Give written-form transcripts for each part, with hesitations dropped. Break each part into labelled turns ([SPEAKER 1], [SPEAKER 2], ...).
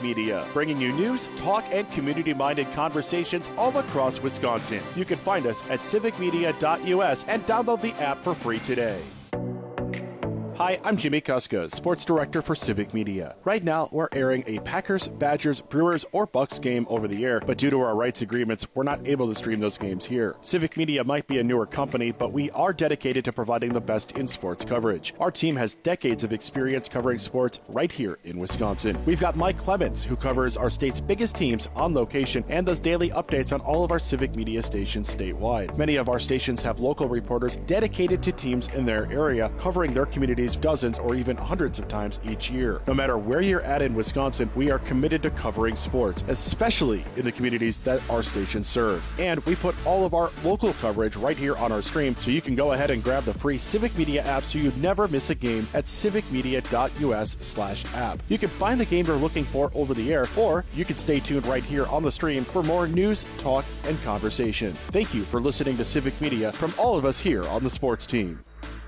[SPEAKER 1] Media, bringing you news, talk, and community-minded conversations all across Wisconsin. You can find us at civicmedia.us and download the app for free today. Hi, I'm Jimmy Kuska, Sports Director for Civic Media. Right now, we're airing a Packers, Badgers, Brewers, or Bucks game over the air, but due to our rights agreements, we're not able to stream those games here. Civic Media might be a newer company, but we are dedicated to providing the best in sports coverage. Our team has decades of experience covering sports right here in Wisconsin. We've got Mike Clemens, who covers our state's biggest teams on location and does daily updates on all of our Civic Media stations statewide. Many of our stations have local reporters dedicated to teams in their area, covering their communities dozens or even hundreds of times each year. No matter where you're at in Wisconsin, we are committed to covering sports, especially in the communities that our stations serve. And we put all of our local coverage right here on our stream, so you can go ahead and grab the free Civic Media app so you never miss a game at civicmedia.us/app. You can find the game you're looking for over the air, or you can stay tuned right here on the stream for more news, talk, and conversation. Thank you for listening to Civic Media from all of us here on the sports team.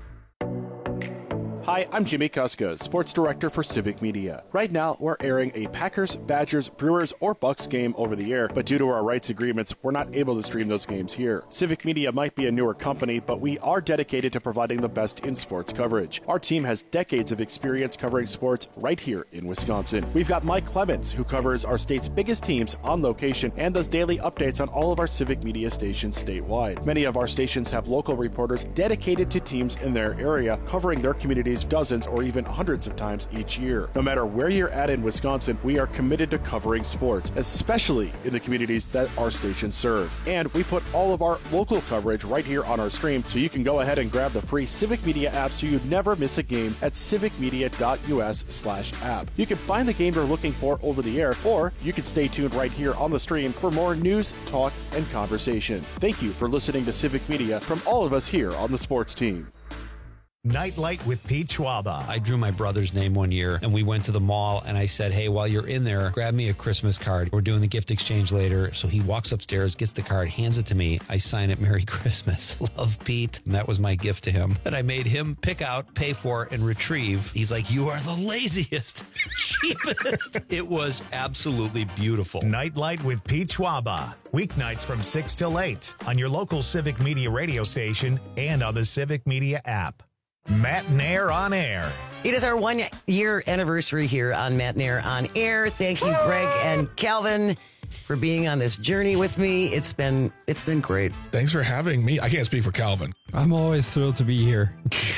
[SPEAKER 1] Hi, I'm Jimmy Kuska, Sports Director for Civic Media. Right now, we're airing a Packers, Badgers, Brewers, or Bucks game over the air, but due to our rights agreements, we're not able to stream those games here. Civic Media might be a newer company, but we are dedicated to providing the best in sports coverage. Our team has decades of experience covering sports right here in Wisconsin. We've got Mike Clemens, who covers our state's biggest teams on location and does daily updates on all of our Civic Media stations statewide. Many of our stations have local reporters dedicated to teams in their area, covering their communities dozens or even hundreds of times each year. No matter where you're at in Wisconsin, we are committed to covering sports, especially in the communities that our stations serve. And we put all of our local coverage right here on our stream, so you can go ahead and grab the free Civic Media app so you never miss a game at civicmedia.us/app. You can find the game you're looking for over the air, or you can stay tuned right here on the stream for more news, talk, and conversation. Thank you for listening to Civic Media from all of us here on the sports team.
[SPEAKER 2] Nightlight with Pete Schwaba.
[SPEAKER 3] I drew my brother's name one year, and we went to the mall, and I said, hey, while you're in there, grab me a Christmas card. We're doing the gift exchange later. So he walks upstairs, gets the card, hands it to me. I sign it, Merry Christmas. Love, Pete. And that was my gift to him. And I made him pick out, pay for, and retrieve. He's like, you are the laziest, cheapest. It was absolutely beautiful.
[SPEAKER 2] Nightlight with Pete Schwaba. Weeknights from 6 till 8 on your local Civic Media radio station and on the Civic Media app. Matt Nair on Air.
[SPEAKER 4] It is our 1 year anniversary here on Matt Nair on Air. Thank you, Greg and Calvin, for being on this journey with me. It's been great.
[SPEAKER 5] Thanks for having me. I can't speak for Calvin.
[SPEAKER 6] I'm always thrilled to be here.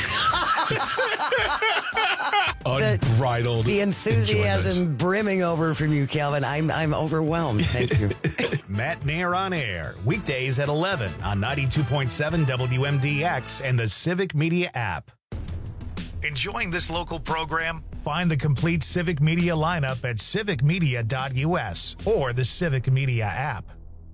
[SPEAKER 5] Unbridled.
[SPEAKER 4] The enthusiasm
[SPEAKER 5] enjoyment.
[SPEAKER 4] brimming over from you, Calvin. I'm overwhelmed. Thank you.
[SPEAKER 2] Matt Nair on Air. Weekdays at 11 on 92.7 WMDX and the Civic Media app. Enjoying this local program? Find the complete Civic Media lineup at civicmedia.us or the Civic Media app.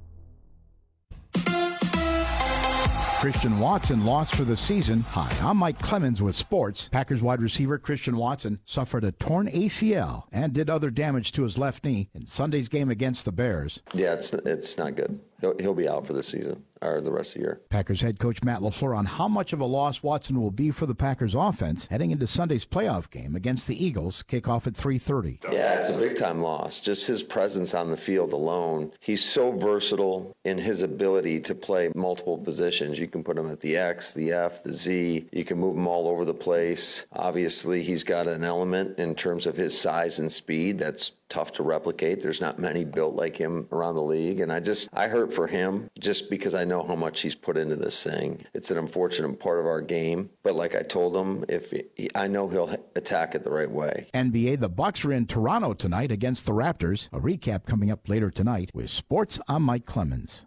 [SPEAKER 7] Christian Watson lost for the season. Hi, I'm Mike Clemens with sports. Packers wide receiver Christian Watson suffered a torn ACL and did other damage to his left knee in Sunday's game against the Bears.
[SPEAKER 8] Yeah, it's not good. He'll be out for the season or the rest of the year.
[SPEAKER 7] Packers head coach Matt LaFleur on how much of a loss Watson will be for the Packers offense heading into Sunday's playoff game against the Eagles, kickoff at 3:30.
[SPEAKER 8] Yeah, it's a big-time loss. Just his presence on the field alone. He's so versatile in his ability to play multiple positions. You can put him at the X, the F, the Z. You can move him all over the place. Obviously, he's got an element in terms of his size and speed that's tough to replicate. There's not many built like him around the league, and I hurt for him just because I know how much he's put into this thing. It's an unfortunate part of our game, but like I told him, I know he'll attack it the right way.
[SPEAKER 7] NBA, the Bucks are in Toronto tonight against the Raptors. A recap coming up later tonight with sports. I'm Mike Clemens.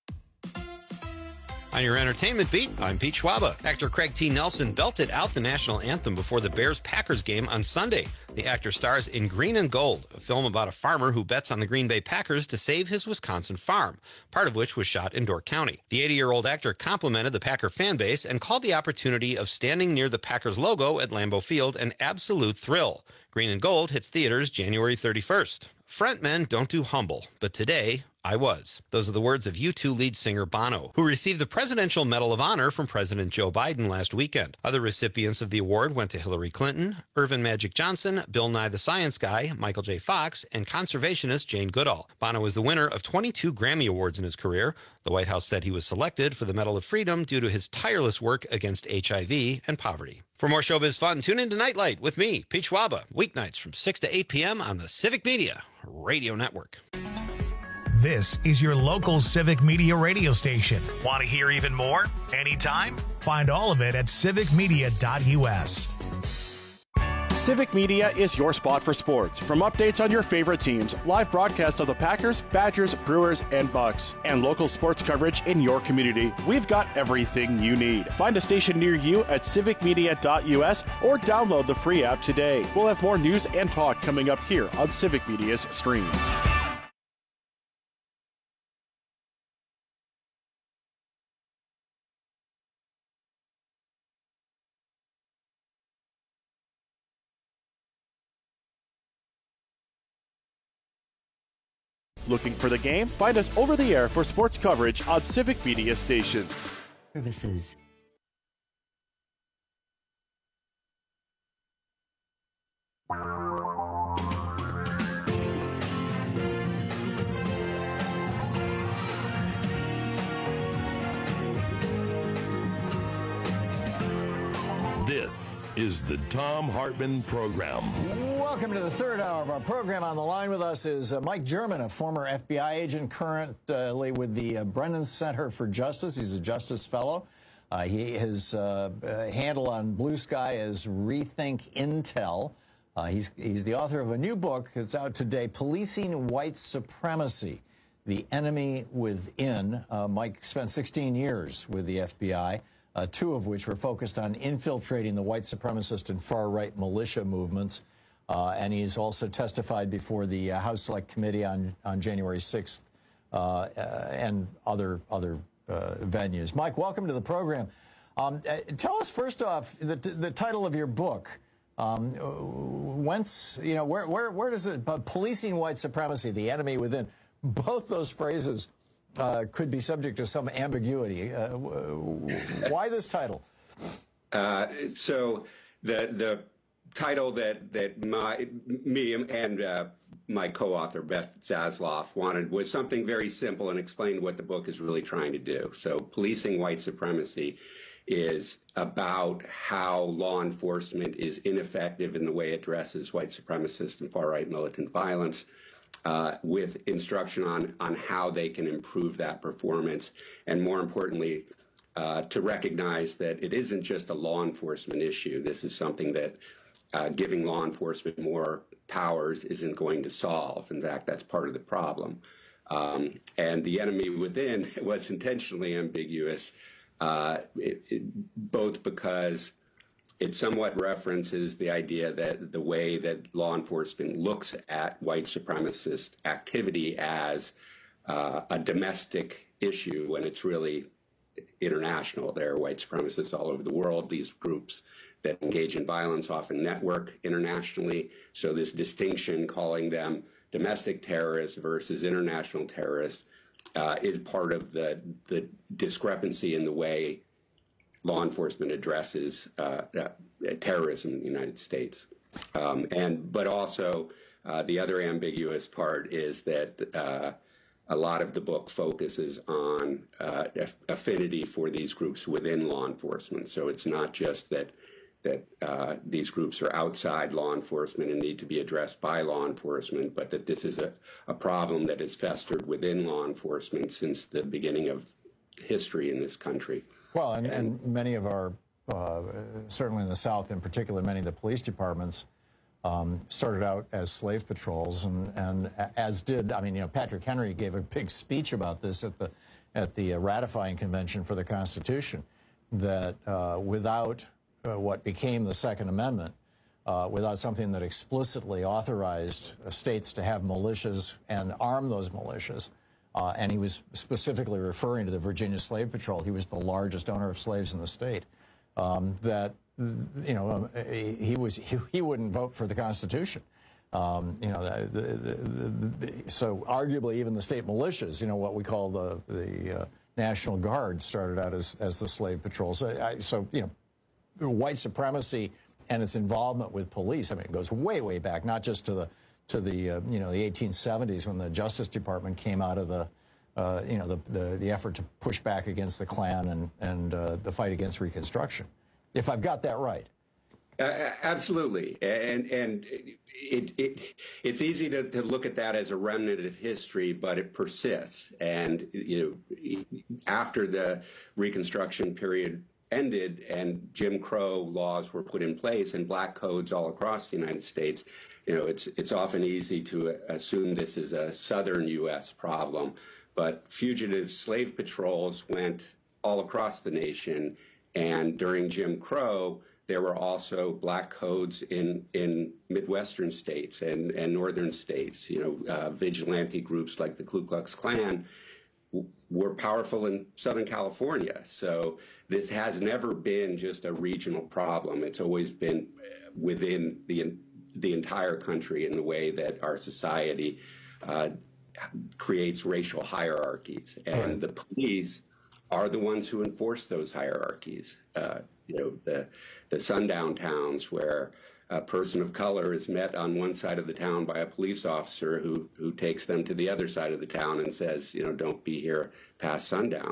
[SPEAKER 3] On your entertainment beat, I'm Pete Schwaba. Actor Craig T. Nelson belted out the national anthem before the Bears-Packers game on Sunday. The actor stars in Green and Gold, a film about a farmer who bets on the Green Bay Packers to save his Wisconsin farm, part of which was shot in Door County. The 80-year-old actor complimented the Packer fan base and called the opportunity of standing near the Packers logo at Lambeau Field an absolute thrill. Green and Gold hits theaters January 31st. Frontmen don't do humble, but today I was. Those are the words of U2 lead singer Bono, who received the Presidential Medal of Honor from President Joe Biden last weekend. Other recipients of the award went to Hillary Clinton, Irvin Magic Johnson, Bill Nye the Science Guy, Michael J. Fox, and conservationist Jane Goodall. Bono is the winner of 22 Grammy Awards in his career. The White House said he was selected for the Medal of Freedom due to his tireless work against HIV and poverty. For more showbiz fun, tune in to Nightlight with me, Pete Schwaba, weeknights from 6 to 8 p.m. on the Civic Media Radio Network.
[SPEAKER 2] This is your local Civic Media radio station. Want to hear even more? Anytime? Find all of it at civicmedia.us.
[SPEAKER 1] Civic Media is your spot for sports. From updates on your favorite teams, live broadcasts of the Packers, Badgers, Brewers, and Bucks, and local sports coverage in your community, we've got everything you need. Find a station near you at civicmedia.us or download the free app today. We'll have more news and talk coming up here on Civic Media's stream. Looking for the game? Find us over the air for sports coverage on Civic Media stations.
[SPEAKER 4] Services.
[SPEAKER 9] This is the Thom Hartmann Program.
[SPEAKER 10] Welcome to the third hour of our program. On the line with us is Mike German, a former FBI agent, currently with the Brennan Center for Justice. He's a Justice Fellow. His handle on Blue Sky is Rethink Intel. He's the author of a new book that's out today, Policing White Supremacy, The Enemy Within. Mike spent 16 years with the FBI. Two of which were focused on infiltrating the white supremacist and far-right militia movements. And he's also testified before the House Select Committee on January 6th and other venues. Mike, welcome to the program. Tell us, first off, the title of your book. Whence, where does it, Policing White Supremacy, The Enemy Within, both those phrases could be subject to some ambiguity. Why this title?
[SPEAKER 11] So the title that me and my co-author Beth Zasloff wanted was something very simple and explained what the book is really trying to do. So Policing White Supremacy is about how law enforcement is ineffective in the way it addresses white supremacist and far-right militant violence. With instruction on how they can improve that performance, and more importantly, to recognize that it isn't just a law enforcement issue. This is something that giving law enforcement more powers isn't going to solve. In fact, that's part of the problem. And the enemy within was intentionally ambiguous, both because it somewhat references the idea that the way that law enforcement looks at white supremacist activity as a domestic issue when it's really international. There are white supremacists all over the world. These groups that engage in violence often network internationally. So this distinction, calling them domestic terrorists versus international terrorists, is part of the discrepancy in the way law enforcement addresses terrorism in the United States. But also the other ambiguous part is that a lot of the book focuses on affinity for these groups within law enforcement. So it's not just that these groups are outside law enforcement and need to be addressed by law enforcement, but that this is a problem that has festered within law enforcement since the beginning of history in this country.
[SPEAKER 10] Well, and many of our, certainly in the South in particular, many of the police departments started out as slave patrols, and as did, Patrick Henry gave a big speech about this at the ratifying convention for the Constitution, that without what became the Second Amendment, without something that explicitly authorized states to have militias and arm those militias, and he was specifically referring to the Virginia Slave Patrol. He was the largest owner of slaves in the state. He wouldn't vote for the Constitution. So arguably even the state militias, what we call the National Guard, started out as the slave patrol. So white supremacy and its involvement with police, it goes way, way back, not just to the 1870s when the Justice Department came out of the effort to push back against the Klan and the fight against Reconstruction, if I've got that right.
[SPEAKER 11] Absolutely, and it's easy to look at that as a remnant of history, but it persists. And after the Reconstruction period ended and Jim Crow laws were put in place and black codes all across the United States, it's often easy to assume this is a southern U.S. problem, but fugitive slave patrols went all across the nation, and during Jim Crow, there were also black codes in Midwestern states and northern states. Vigilante groups like the Ku Klux Klan were powerful in Southern California. So this has never been just a regional problem. It's always been within the entire country in the way that our society creates racial hierarchies. And the police are the ones who enforce those hierarchies. The sundown towns where a person of color is met on one side of the town by a police officer who takes them to the other side of the town and says, don't be here past sundown.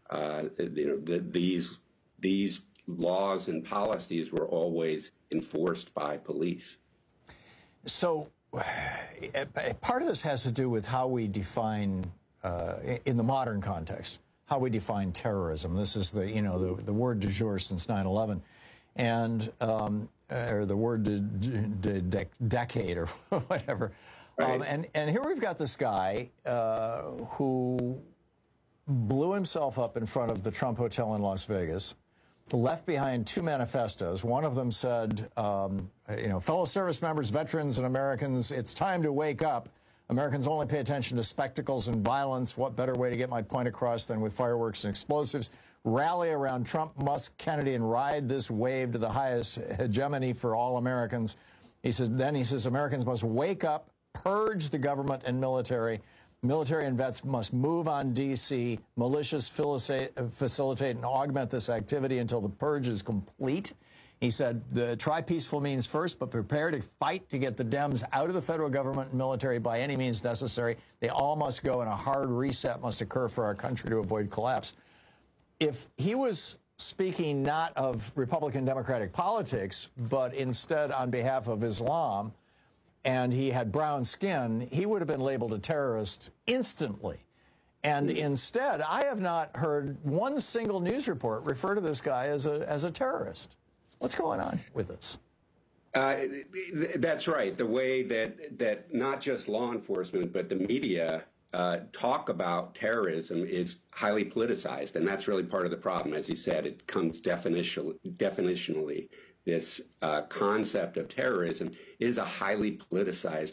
[SPEAKER 11] These laws and policies were always enforced by police.
[SPEAKER 10] So part of this has to do with how we define, in the modern context, how we define terrorism. This is the word du jour since 9/11, and or the word decade or whatever. Right. And here we've got this guy who blew himself up in front of the Trump Hotel in Las Vegas, left behind 2 manifestos. One of them said, fellow service members, veterans, and Americans, it's time to wake up. Americans only pay attention to spectacles and violence. What better way to get my point across than with fireworks and explosives? Rally around Trump, Musk, Kennedy, and ride this wave to the highest hegemony for all Americans. He says, Americans must wake up, purge the government and military. Military and vets must move on D.C. Militias facilitate and augment this activity until the purge is complete. He said, try peaceful means first, but prepare to fight to get the Dems out of the federal government and military by any means necessary. They all must go, and a hard reset must occur for our country to avoid collapse. If he was speaking not of Republican Democratic politics, but instead on behalf of Islam, and he had brown skin, he would have been labeled a terrorist instantly. And instead, I have not heard one single news report refer to this guy as a terrorist. What's going on with this?
[SPEAKER 11] That's right. The way that not just law enforcement, but the media talk about terrorism is highly politicized. And that's really part of the problem. As you said, it comes definitionally. This concept of terrorism is a highly politicized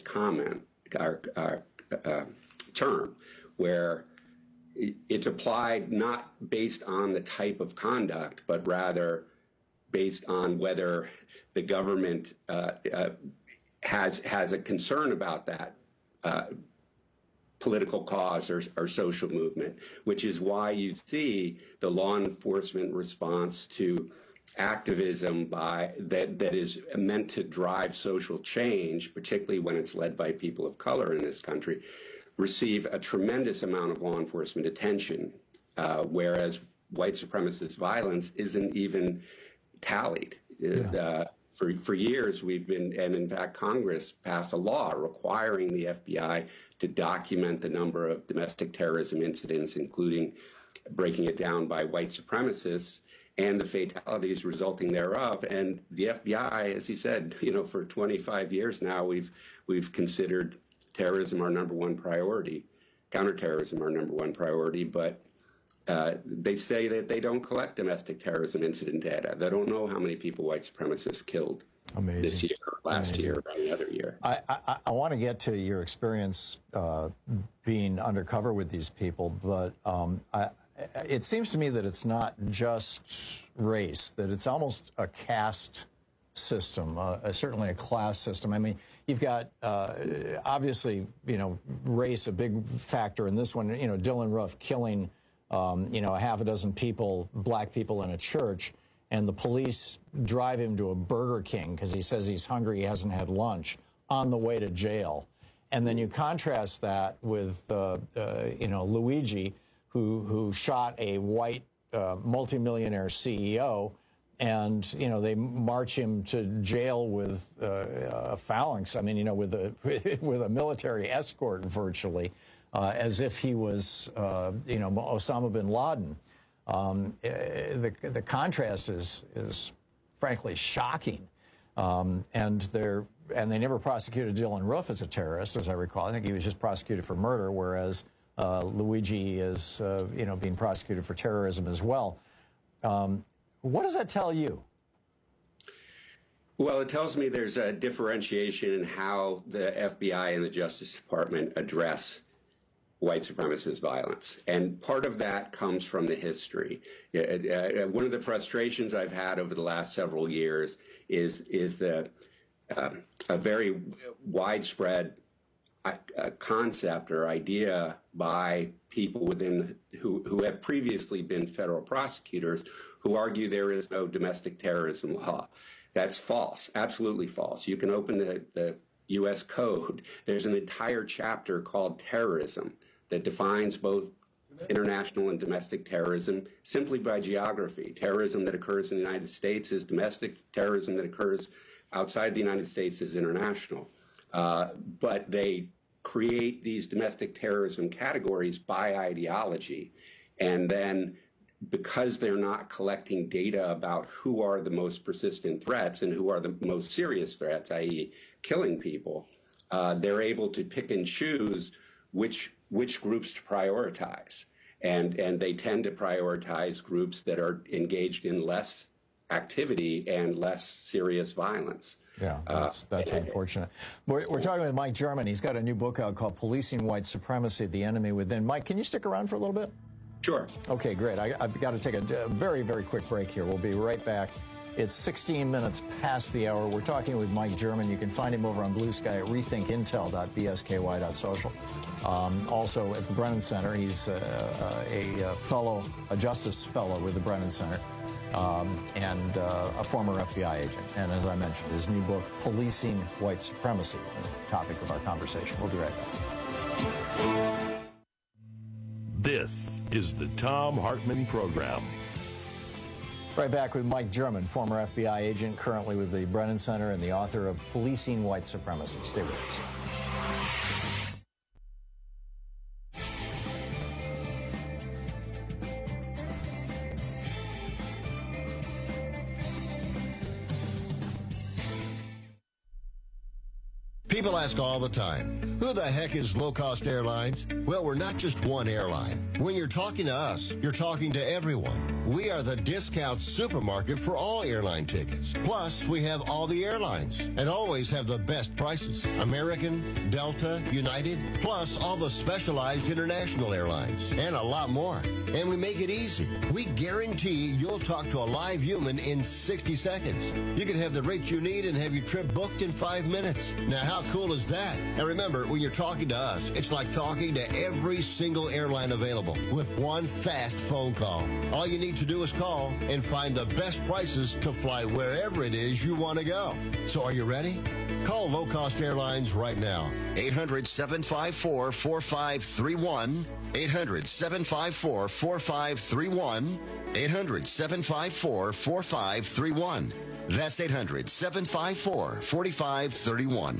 [SPEAKER 11] term, where it's applied not based on the type of conduct, but rather based on whether the government has a concern about that political cause or social movement, which is why you see the law enforcement response to activism that is meant to drive social change, particularly when it's led by people of color in this country, receive a tremendous amount of law enforcement attention, whereas white supremacist violence isn't even tallied. Yeah. For years, we've been, and in fact, Congress passed a law requiring the FBI to document the number of domestic terrorism incidents, including breaking it down by white supremacists and the fatalities resulting thereof. And the FBI, as you said, for 25 years now, we've considered terrorism our number one priority, counterterrorism our number one priority, but they say that they don't collect domestic terrorism incident data. They don't know how many people white supremacists killed this year, last year, or any other year.
[SPEAKER 10] I want to get to your experience being undercover with these people, but it seems to me that it's not just race, that it's almost a caste system, certainly a class system. I mean, you've got, obviously, race, a big factor in this one. Dylan Roof killing, a half a dozen people, black people in a church, and the police drive him to a Burger King because he says he's hungry, he hasn't had lunch, on the way to jail. And then you contrast that with, Luigi, who shot a white multimillionaire CEO, and they march him to jail with a phalanx. I mean, with a military escort virtually, as if he was Osama bin Laden. The contrast is frankly shocking, and they never prosecuted Dylan Roof as a terrorist, as I recall. I think he was just prosecuted for murder, whereas Luigi is, being prosecuted for terrorism as well. What does that tell you?
[SPEAKER 11] Well, it tells me there's a differentiation in how the FBI and the Justice Department address white supremacist violence. And part of that comes from the history. One of the frustrations I've had over the last several years is a very widespread concept or idea by people who have previously been federal prosecutors who argue there is no domestic terrorism law. That's false, absolutely false. You can open the U.S. Code. There's an entire chapter called terrorism that defines both international and domestic terrorism simply by geography. Terrorism that occurs in the United States is domestic. Terrorism that occurs outside the United States is international. But they create these domestic terrorism categories by ideology. And then because they're not collecting data about who are the most persistent threats and who are the most serious threats, i.e. killing people, they're able to pick and choose which groups to prioritize. And they tend to prioritize groups that are engaged in less activity and less serious violence.
[SPEAKER 10] Yeah, that's unfortunate. We're talking with Mike German. He's got a new book out called Policing White Supremacy, The Enemy Within. Mike, can you stick around for a little bit?
[SPEAKER 11] Sure. Okay,
[SPEAKER 10] great. I've got to take a very, very quick break here. We'll be right back. It's 16 minutes past the hour. We're talking with Mike German. You can find him over on Blue Sky at rethinkintel.bsky.social. Also at the Brennan Center. He's a Justice Fellow with the Brennan Center. And a former FBI agent. And as I mentioned, his new book, Policing White Supremacy, the topic of our conversation. We'll be right back.
[SPEAKER 9] This is the Thom Hartmann Program.
[SPEAKER 10] Right back with Mike German, former FBI agent, currently with the Brennan Center and the author of Policing White Supremacy. Stay with us.
[SPEAKER 12] People ask all the time, who the heck is Low Cost Airlines? Well, we're not just one airline. When you're talking to us, you're talking to everyone. We are the discount supermarket for all airline tickets. Plus, we have all the airlines and always have the best prices. American, Delta, United, plus all the specialized international airlines and a lot more. And we make it easy. We guarantee you'll talk to a live human in 60 seconds. You can have the rate you need and have your trip booked in 5 minutes. Now, how cool is that? And remember, when you're talking to us, it's like talking to every single airline available with one fast phone call. All you need to do is call and find the best prices to fly wherever it is you want to go. So are you ready? Call Low Cost Airlines right now. 800-754-4531. 800-754-4531. 800-754-4531. That's 800-754-4531.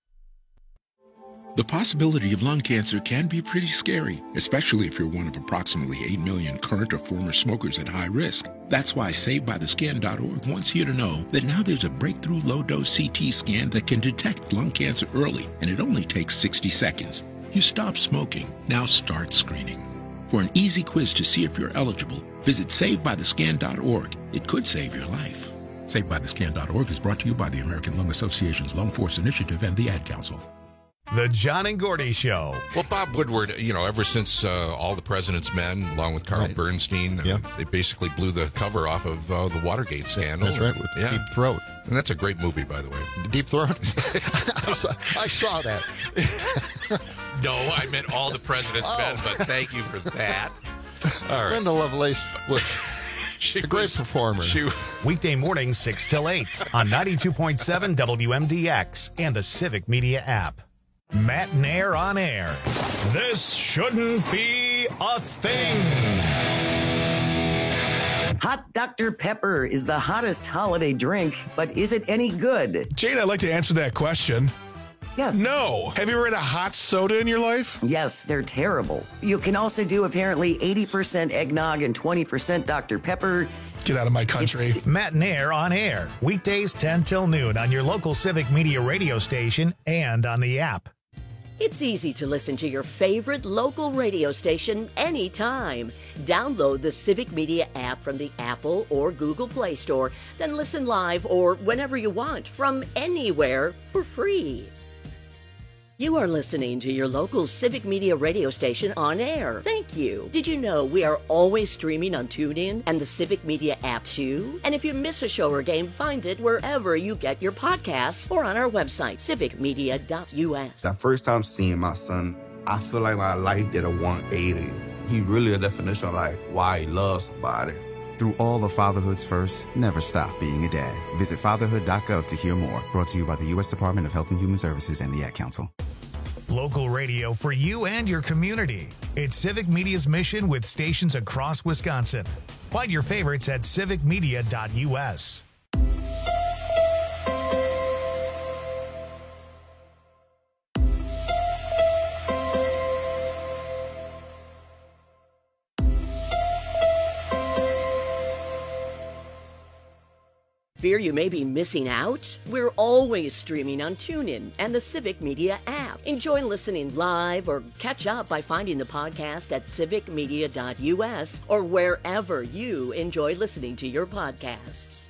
[SPEAKER 13] The possibility of lung cancer can be pretty scary, especially if you're one of approximately 8 million current or former smokers at high risk. That's why SaveByTheScan.org wants you to know that now there's a breakthrough low-dose CT scan that can detect lung cancer early, and it only takes 60 seconds. You stop smoking, now start screening. For an easy quiz to see if you're eligible, visit SaveByTheScan.org. It could save your life. SaveByTheScan.org is brought to you by the American Lung Association's Lung Force Initiative and the Ad Council.
[SPEAKER 2] The John and Gordy Show.
[SPEAKER 14] Well, Bob Woodward, ever since All the President's Men, along with Carl Bernstein, they basically blew the cover off of the Watergate scandal.
[SPEAKER 15] That's right, with Deep Throat.
[SPEAKER 14] And that's a great movie, by the way.
[SPEAKER 15] Deep Throat? I saw that.
[SPEAKER 14] No, I meant All the President's Men, but thank you for that. All right.
[SPEAKER 15] Linda Lovelace was a great performer.
[SPEAKER 2] Weekday mornings 6 till 8 on 92.7 WMDX and the Civic Media app. Matt Nair on air. This shouldn't be a thing.
[SPEAKER 4] Hot Dr. Pepper is the hottest holiday drink, but is it any good?
[SPEAKER 5] Jane, I'd like to answer that question.
[SPEAKER 4] Yes.
[SPEAKER 5] No. Have you ever had a hot soda in your life?
[SPEAKER 4] Yes, they're terrible. You can also do apparently 80% eggnog and 20% Dr. Pepper.
[SPEAKER 5] Get out of my country.
[SPEAKER 2] Matt Nair on air. Weekdays 10 till noon on your local Civic Media radio station and on the app.
[SPEAKER 16] It's easy to listen to your favorite local radio station anytime. Download the Civic Media app from the Apple or Google Play Store, then listen live or whenever you want from anywhere for free. You are listening to your local Civic Media radio station on air. Thank you. Did you know we are always streaming on TuneIn and the Civic Media app too? And if you miss a show or game, find it wherever you get your podcasts or on our website, civicmedia.us.
[SPEAKER 17] That first time seeing my son, I feel like my life did a 180. He really a definition of like why he loves somebody.
[SPEAKER 18] Through all of fatherhood's first, never stop being a dad. Visit fatherhood.gov to hear more. Brought to you by the U.S. Department of Health and Human Services and the Ad Council.
[SPEAKER 2] Local radio for you and your community. It's Civic Media's mission with stations across Wisconsin. Find your favorites at civicmedia.us.
[SPEAKER 16] Fear you may be missing out? We're always streaming on TuneIn and the Civic Media app. Enjoy listening live or catch up by finding the podcast at civicmedia.us or wherever you enjoy listening to your podcasts.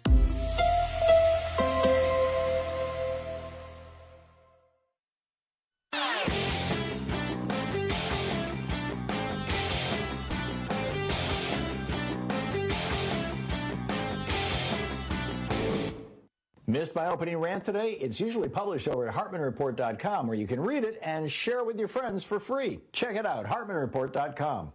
[SPEAKER 10] Missed my opening rant today? It's usually published over at HartmanReport.com, where you can read it and share it with your friends for free. Check it out, HartmanReport.com.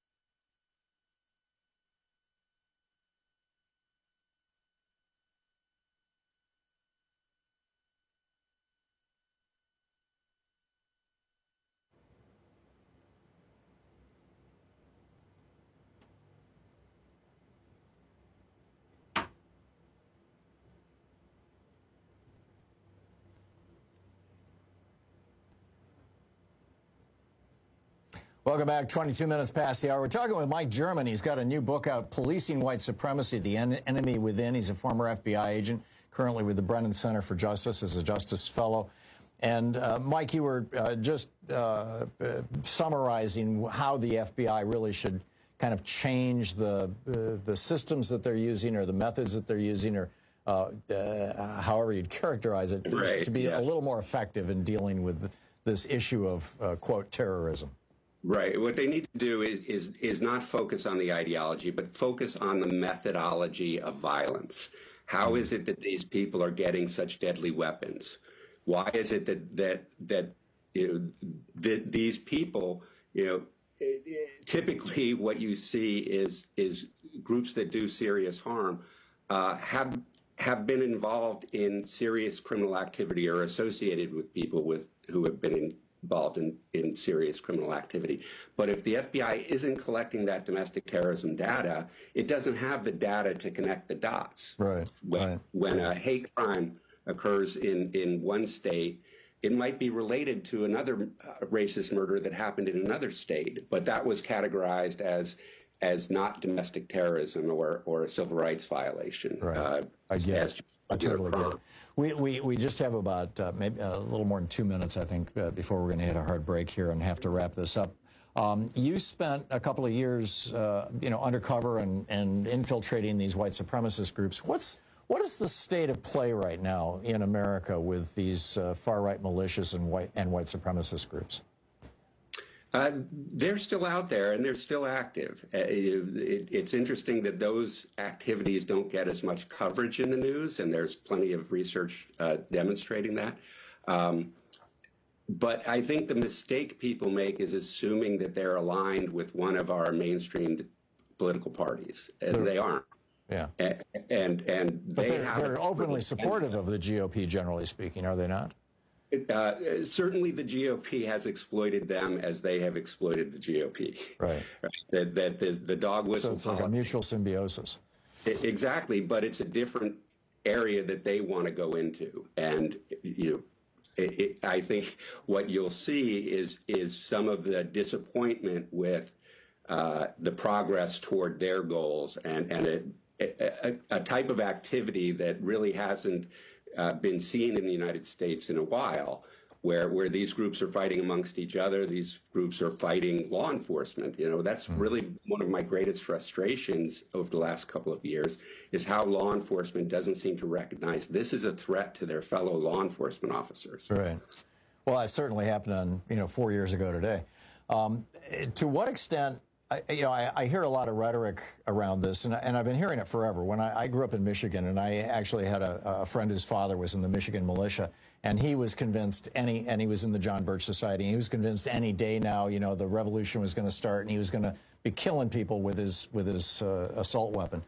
[SPEAKER 10] Welcome back. 22 minutes past the hour. We're talking with Mike German. He's got a new book out, Policing White Supremacy, The Enemy Within. He's a former FBI agent, currently with the Brennan Center for Justice as a Justice Fellow. And, Mike, you were just summarizing how the FBI really should kind of change the systems that they're using or the methods that they're using or however you'd characterize it,
[SPEAKER 11] right,
[SPEAKER 10] to be a little more effective in dealing with this issue of, quote, terrorism.
[SPEAKER 11] Right. What they need to do is not focus on the ideology, but focus on the methodology of violence. How is it that these people are getting such deadly weapons? Why is it that these people, typically what you see is groups that do serious harm have been involved in serious criminal activity or associated with people who have been involved in serious criminal activity. But if the FBI isn't collecting that domestic terrorism data, it doesn't have the data to connect the dots.
[SPEAKER 10] Right.
[SPEAKER 11] When a hate crime occurs in one state, it might be related to another racist murder that happened in another state, but that was categorized as not domestic terrorism or a civil rights violation.
[SPEAKER 10] Right. I totally get it. We just have about maybe a little more than 2 minutes, I think, before we're going to hit a hard break here and have to wrap this up. You spent a couple of years, undercover and infiltrating these white supremacist groups. What is the state of play right now in America with these far-right militias and white supremacist groups?
[SPEAKER 11] They're still out there and they're still active. It's interesting that those activities don't get as much coverage in the news, and there's plenty of research demonstrating that. But I think the mistake people make is assuming that they're aligned with one of our mainstream political parties, and they aren't.
[SPEAKER 10] Yeah.
[SPEAKER 11] And
[SPEAKER 10] they're openly supportive of the GOP, generally speaking, are they not?
[SPEAKER 11] Certainly the GOP has exploited them as they have exploited the GOP.
[SPEAKER 10] Right.
[SPEAKER 11] That the dog whistle.
[SPEAKER 10] So it's like a mutual symbiosis.
[SPEAKER 11] Exactly, but it's a different area that they want to go into. And, I think what you'll see is some of the disappointment with the progress toward their goals and a type of activity that really hasn't been seen in the United States in a while, where these groups are fighting amongst each other, these groups are fighting law enforcement. That's really one of my greatest frustrations over the last couple of years, is how law enforcement doesn't seem to recognize this is a threat to their fellow law enforcement officers.
[SPEAKER 10] Right. Well, that certainly happened 4 years ago today. To what extent? I hear a lot of rhetoric around this, and I've been hearing it forever. When I grew up in Michigan, and I actually had a friend whose father was in the Michigan militia, and he was convinced and he was in the John Birch Society, and he was convinced any day now, the revolution was going to start, and he was going to be killing people with his assault weapon.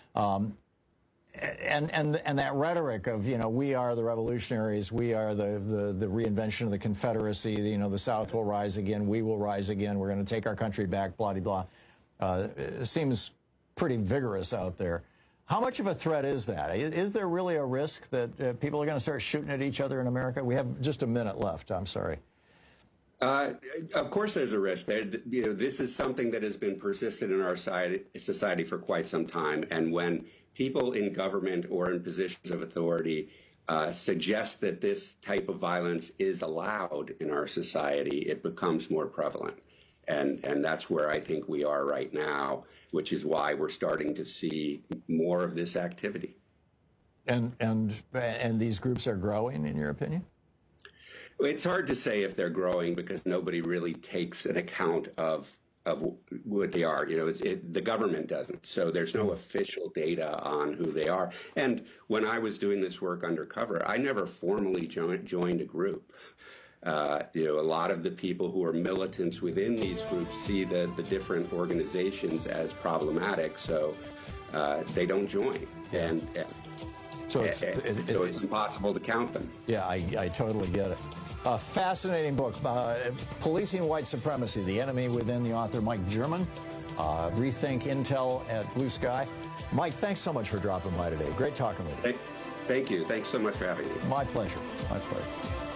[SPEAKER 10] And that rhetoric of, we are the revolutionaries, we are the reinvention of the Confederacy, the South will rise again, we will rise again, we're going to take our country back, blah-de-blah, seems pretty vigorous out there. How much of a threat is that? Is there really a risk that people are going to start shooting at each other in America? We have just a minute left, I'm sorry.
[SPEAKER 11] Of course there's a risk. This is something that has been persistent in our society for quite some time, and when people in government or in positions of authority suggest that this type of violence is allowed in our society, it becomes more prevalent. And that's where I think we are right now, which is why we're starting to see more of this activity. And
[SPEAKER 10] these groups are growing, in your opinion?
[SPEAKER 11] It's hard to say if they're growing because nobody really takes an account of what they are. The government doesn't. So there's no official data on who they are. And when I was doing this work undercover, I never formally joined a group. A lot of the people who are militants within these groups see the different organizations as problematic, so they don't join. So it's impossible to count them.
[SPEAKER 10] Yeah, I totally get it. A fascinating book, Policing White Supremacy, The Enemy Within, the author Mike German. Rethink Intel at Blue Sky. Mike, thanks so much for dropping by today. Great talking with you.
[SPEAKER 11] Thank you. Thanks so much for having me.
[SPEAKER 10] My pleasure. My pleasure.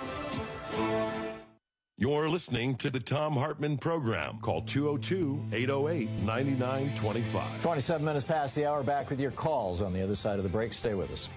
[SPEAKER 9] You're listening to the Thom Hartmann Program. Call 202-808-9925.
[SPEAKER 10] 27 minutes past the hour. Back with your calls on the other side of the break. Stay with us.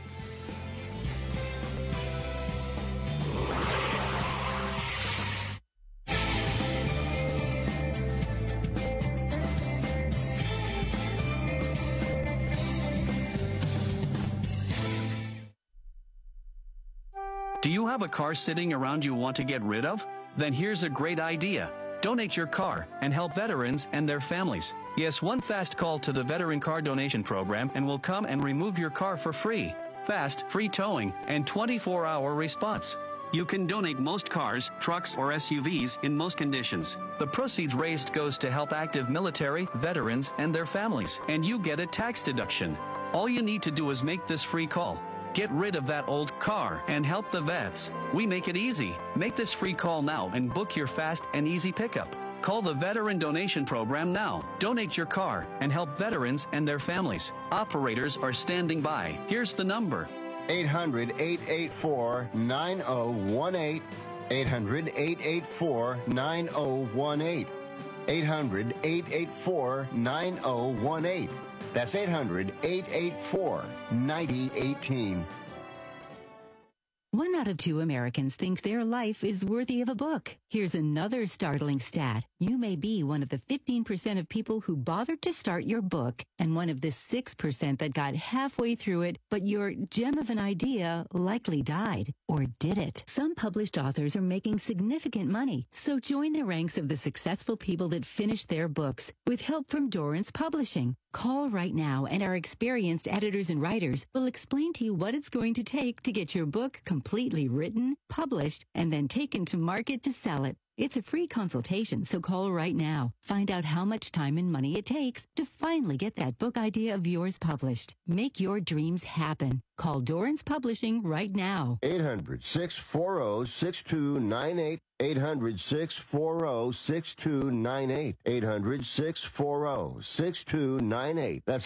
[SPEAKER 19] Do you have a car sitting around you want to get rid of? Then here's a great idea. Donate your car and help veterans and their families. Yes, one fast call to the Veteran Car Donation Program and we'll come and remove your car for free. Fast, free towing, and 24-hour response. You can donate most cars, trucks, or SUVs in most conditions. The proceeds raised goes to help active military, veterans, and their families. And you get a tax deduction. All you need to do is make this free call. Get rid of that old car and help the vets. We make it easy. Make this free call now and book your fast and easy pickup. Call the Veteran Donation Program now. Donate your car and help veterans and their families. Operators are standing by. Here's the number.
[SPEAKER 12] 800-884-9018. 800-884-9018. 800-884-9018. That's 800-884-9018.
[SPEAKER 20] 1 out of 2 Americans think their life is worthy of a book. Here's another startling stat. You may be one of the 15% of people who bothered to start your book and one of the 6% that got halfway through it, but your gem of an idea likely died. Or did it? Some published authors are making significant money, so join the ranks of the successful people that finished their books with help from Dorrance Publishing. Call right now and our experienced editors and writers will explain to you what it's going to take to get your book completely written, published, and then taken to market to sell it. It's a free consultation, so call right now. Find out how much time and money it takes to finally get that book idea of yours published. Make your dreams happen. Call Dorrance Publishing right now.
[SPEAKER 12] 800-640-6298. 800-640-6298. 800-640-6298. That's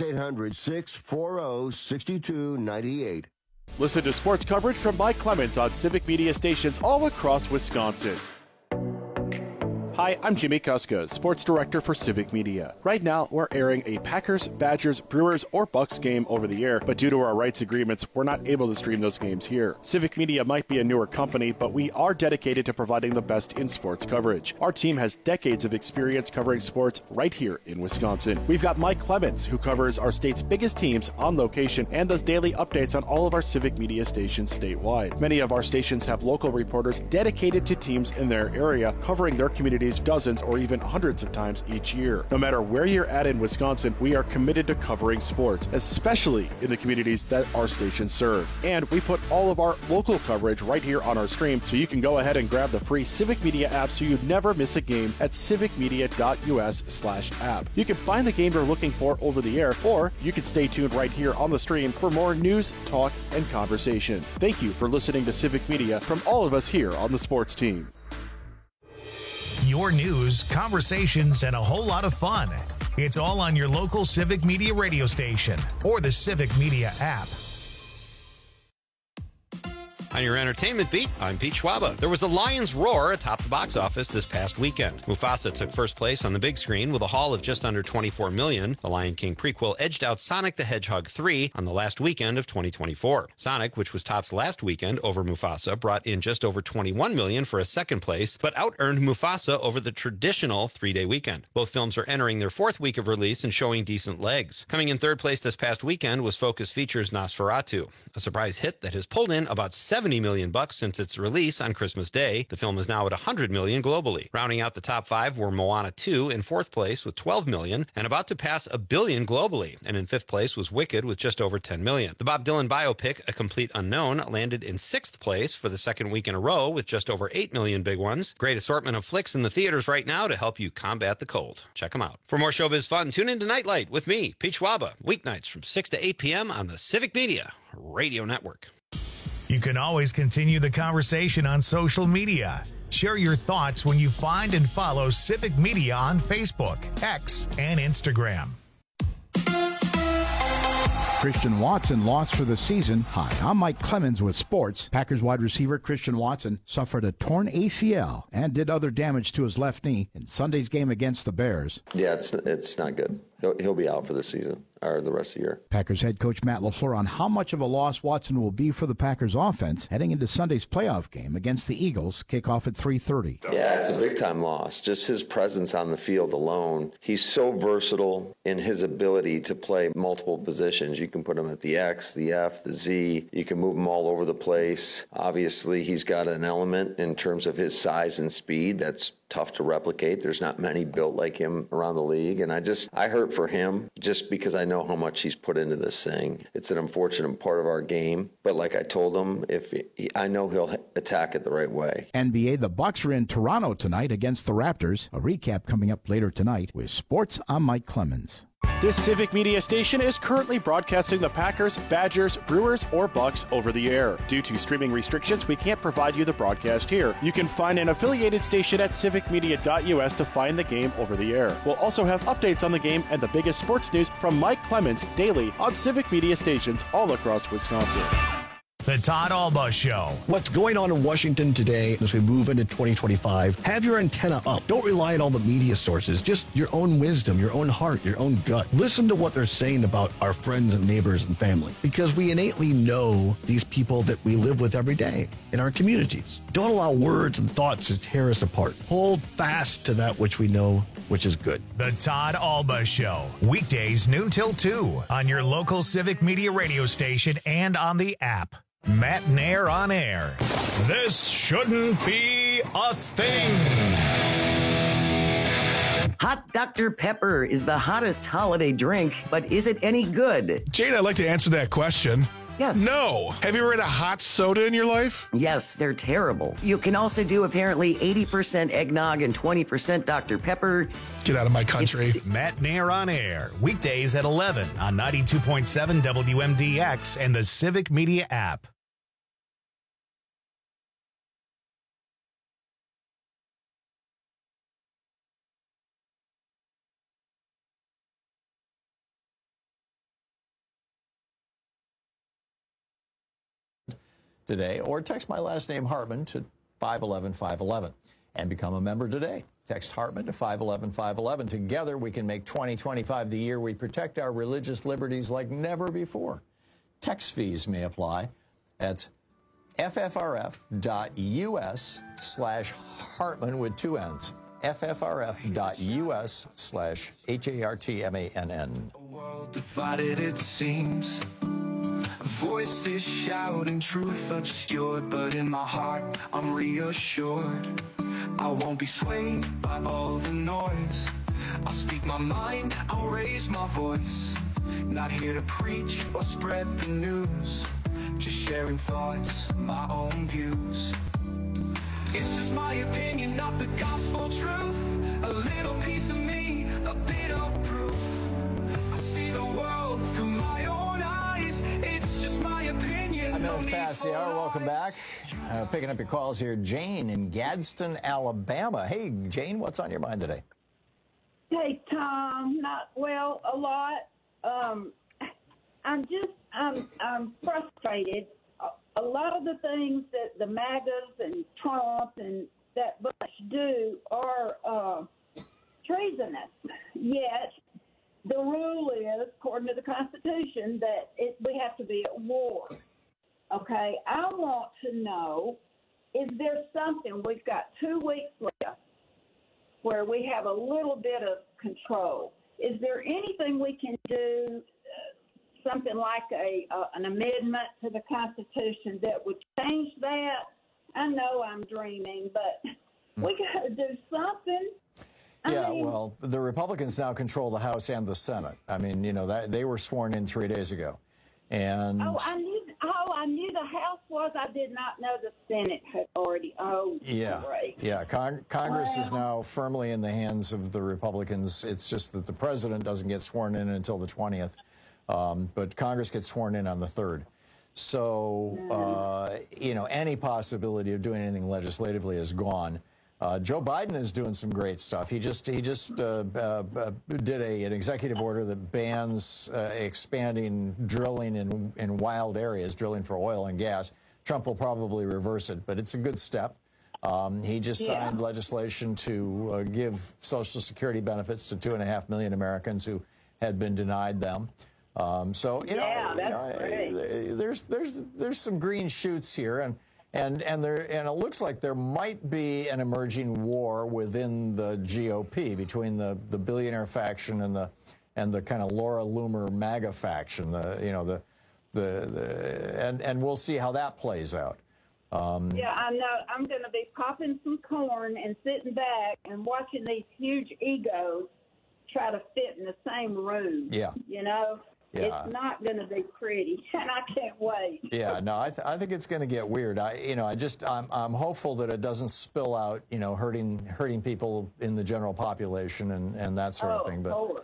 [SPEAKER 12] 800-640-6298.
[SPEAKER 1] Listen to sports coverage from Mike Clemens on Civic Media stations all across Wisconsin. Hi, I'm Jimmy Kuska, Sports Director for Civic Media. Right now, we're airing a Packers, Badgers, Brewers, or Bucks game over the air, but due to our rights agreements, we're not able to stream those games here. Civic Media might be a newer company, but we are dedicated to providing the best in sports coverage. Our team has decades of experience covering sports right here in Wisconsin. We've got Mike Clemens, who covers our state's biggest teams on location and does daily updates on all of our Civic Media stations statewide. Many of our stations have local reporters dedicated to teams in their area, covering their communities dozens or even hundreds of times each year. No matter where you're at in Wisconsin, we are committed to covering sports, especially in the communities that our stations serve. And we put all of our local coverage right here on our stream, so you can go ahead and grab the free Civic Media app so you never miss a game at civicmedia.us/app. You can find the game you're looking for over the air, or you can stay tuned right here on the stream for more news, talk, and conversation. Thank you for listening to Civic Media from all of us here on the sports team.
[SPEAKER 2] Your news, conversations, and a whole lot of fun. It's all on your local Civic Media radio station or the Civic Media app.
[SPEAKER 21] On your entertainment beat, I'm Pete Schwaba. There was a lion's roar atop the box office this past weekend. Mufasa took first place on the big screen with a haul of just under $24 million. The Lion King prequel edged out Sonic the Hedgehog 3 on the last weekend of 2024. Sonic, which was tops last weekend over Mufasa, brought in just over $21 million for a second place, but out-earned Mufasa over the traditional 3-day weekend. Both films are entering their 4th week of release and showing decent legs. Coming in 3rd place this past weekend was Focus Features' Nosferatu, a surprise hit that has pulled in about $70 million since its release on Christmas Day. The film is now at $100 million globally. Rounding out the top 5 were Moana 2 in 4th place with $12 million and about to pass $1 billion globally. And in 5th place was Wicked with just over $10 million. The Bob Dylan biopic, A Complete Unknown, landed in 6th place for the 2nd week in a row with just over $8 million big ones. Great assortment of flicks in the theaters right now to help you combat the cold. Check them out. For more showbiz fun, tune in to Nightlight with me, Pete Schwaba, weeknights from 6 to 8 p.m. on the Civic Media Radio Network.
[SPEAKER 2] You can always continue the conversation on social media. Share your thoughts when you find and follow Civic Media on Facebook, X, and Instagram.
[SPEAKER 7] Christian Watson lost for the season. Hi, I'm Mike Clemens with sports. Packers wide receiver Christian Watson suffered a torn ACL and did other damage to his left knee in Sunday's game against the Bears.
[SPEAKER 8] Yeah, it's not good. He'll be out for the season or the rest of the year.
[SPEAKER 7] Packers head coach Matt LaFleur on how much of a loss Watson will be for the Packers offense heading into Sunday's playoff game against the Eagles, kickoff at 3:30.
[SPEAKER 8] Yeah, it's a big-time loss. Just his presence on the field alone. He's so versatile in his ability to play multiple positions. You can put him at the X, the F, the Z. You can move him all over the place. Obviously, he's got an element in terms of his size and speed that's tough to replicate. There's not many built like him around the league. And I hurt for him just because I know how much he's put into this thing. It's an unfortunate part of our game. But like I told him, I know he'll attack it the right way.
[SPEAKER 7] NBA, the Bucks are in Toronto tonight against the Raptors. A recap coming up later tonight with sports. I'm Mike Clemens.
[SPEAKER 1] This Civic Media station is currently broadcasting the Packers, Badgers, Brewers, or Bucks over the air. Due to streaming restrictions, we can't provide you the broadcast here. You can find an affiliated station at civicmedia.us to find the game over the air. We'll also have updates on the game and the biggest sports news from Mike Clemens daily on Civic Media stations all across Wisconsin.
[SPEAKER 2] The Todd Alba Show.
[SPEAKER 6] What's going on in Washington today as we move into 2025? Have your antenna up. Don't rely on all the media sources. Just your own wisdom, your own heart, your own gut. Listen to what they're saying about our friends and neighbors and family, because we innately know these people that we live with every day in our communities. Don't allow words and thoughts to tear us apart. Hold fast to that which we know, which is good.
[SPEAKER 2] The Todd Alba Show. Weekdays noon till 2 on your local Civic Media radio station and on the app. Matt Nair on air. This shouldn't be a thing.
[SPEAKER 4] Hot Dr. Pepper is the hottest holiday drink, but is it any good?
[SPEAKER 5] Jane, I'd like to answer that question.
[SPEAKER 4] Yes.
[SPEAKER 5] No. Have you ever had a hot soda in your life?
[SPEAKER 4] Yes, they're terrible. You can also do apparently 80% eggnog and 20% Dr. Pepper.
[SPEAKER 5] Get out of my country.
[SPEAKER 2] Matt Nair on air. Weekdays at 11 on 92.7 WMDX and the Civic Media app.
[SPEAKER 10] Today, or text my last name Hartman to 511-511 and become a member today. Text Hartman to 511-511. Together, we can make 2025 the year we protect our religious liberties like never before. Text fees may apply. That's ffrf.us/Hartman with 2 N's. ffrf.us/HARTMANN.
[SPEAKER 22] A world divided, it seems. Voices shouting truth obscured, but in my heart I'm reassured. I won't be swayed by all the noise. I'll speak my mind, I'll raise my voice. Not here to preach or spread the news, just sharing thoughts, my own views. It's just my opinion, not the gospel truth. A little piece of me, a bit of proof. I see the world through my own eyes. It's just my opinion.
[SPEAKER 10] 5 minutes past the hour. Welcome back. Picking up your calls here. Jane in Gadsden, Alabama. Hey, Jane, what's on your mind today?
[SPEAKER 23] Hey, Tom. A lot. I'm frustrated. A lot of the things that the MAGAs and Trump and that bunch do are treasonous. Yet the rule is, according to the Constitution, that we have to be at war. Okay, I want to know, is there something, we've got 2 weeks left, where we have a little bit of control. Is there anything we can do, something like an amendment to the Constitution that would change that? I know I'm dreaming, but we got to do something.
[SPEAKER 10] Well, the Republicans now control the House and the Senate. I mean, they were sworn in 3 days ago. And
[SPEAKER 23] I knew the House was. I did not know the Senate had already. Great.
[SPEAKER 10] Yeah. Congress is now firmly in the hands of the Republicans. It's just that the president doesn't get sworn in until the 20th, but Congress gets sworn in on the 3rd. So, any possibility of doing anything legislatively is gone. Joe Biden is doing some great stuff. He just did an executive order that bans expanding drilling in wild areas, drilling for oil and gas. Trump will probably reverse it, but it's a good step. He just signed legislation to give Social Security benefits to 2.5 million Americans who had been denied them. There's some green shoots here, and it looks like there might be an emerging war within the GOP between the billionaire faction and the kind of Laura Loomer MAGA faction. And we'll see how that plays out.
[SPEAKER 23] I know. I'm going to be popping some corn and sitting back and watching these huge egos try to fit in the same room.
[SPEAKER 10] Yeah.
[SPEAKER 23] It's not going to be pretty, and I can't wait.
[SPEAKER 10] I think it's going to get weird. I'm hopeful that it doesn't spill out, hurting people in the general population and that sort of thing. But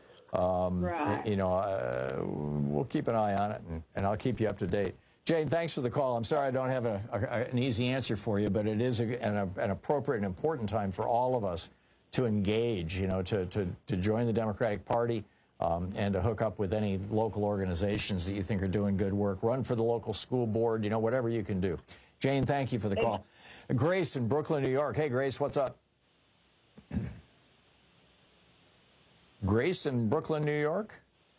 [SPEAKER 10] we'll keep an eye on it, and I'll keep you up to date. Jane, thanks for the call. I'm sorry I don't have an easy answer for you, but it is an appropriate and important time for all of us to engage, to join the Democratic Party. and to hook up with any local organizations that you think are doing good work. Run for the local school board, whatever you can do. Jane, thank you for the call. Grace in Brooklyn, New York. Hey, Grace, what's up? Grace in Brooklyn, New York.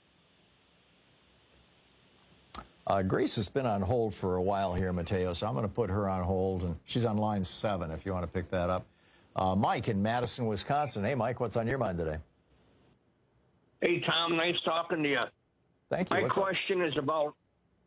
[SPEAKER 10] Grace has been on hold for a while here, Mateo, so I'm going to put her on hold, and she's on line 7 if you want to pick that up. Mike in Madison, Wisconsin. Hey, Mike, what's on your mind today?
[SPEAKER 3] Hey, Tom, nice talking to you.
[SPEAKER 10] Thank you.
[SPEAKER 3] My question is about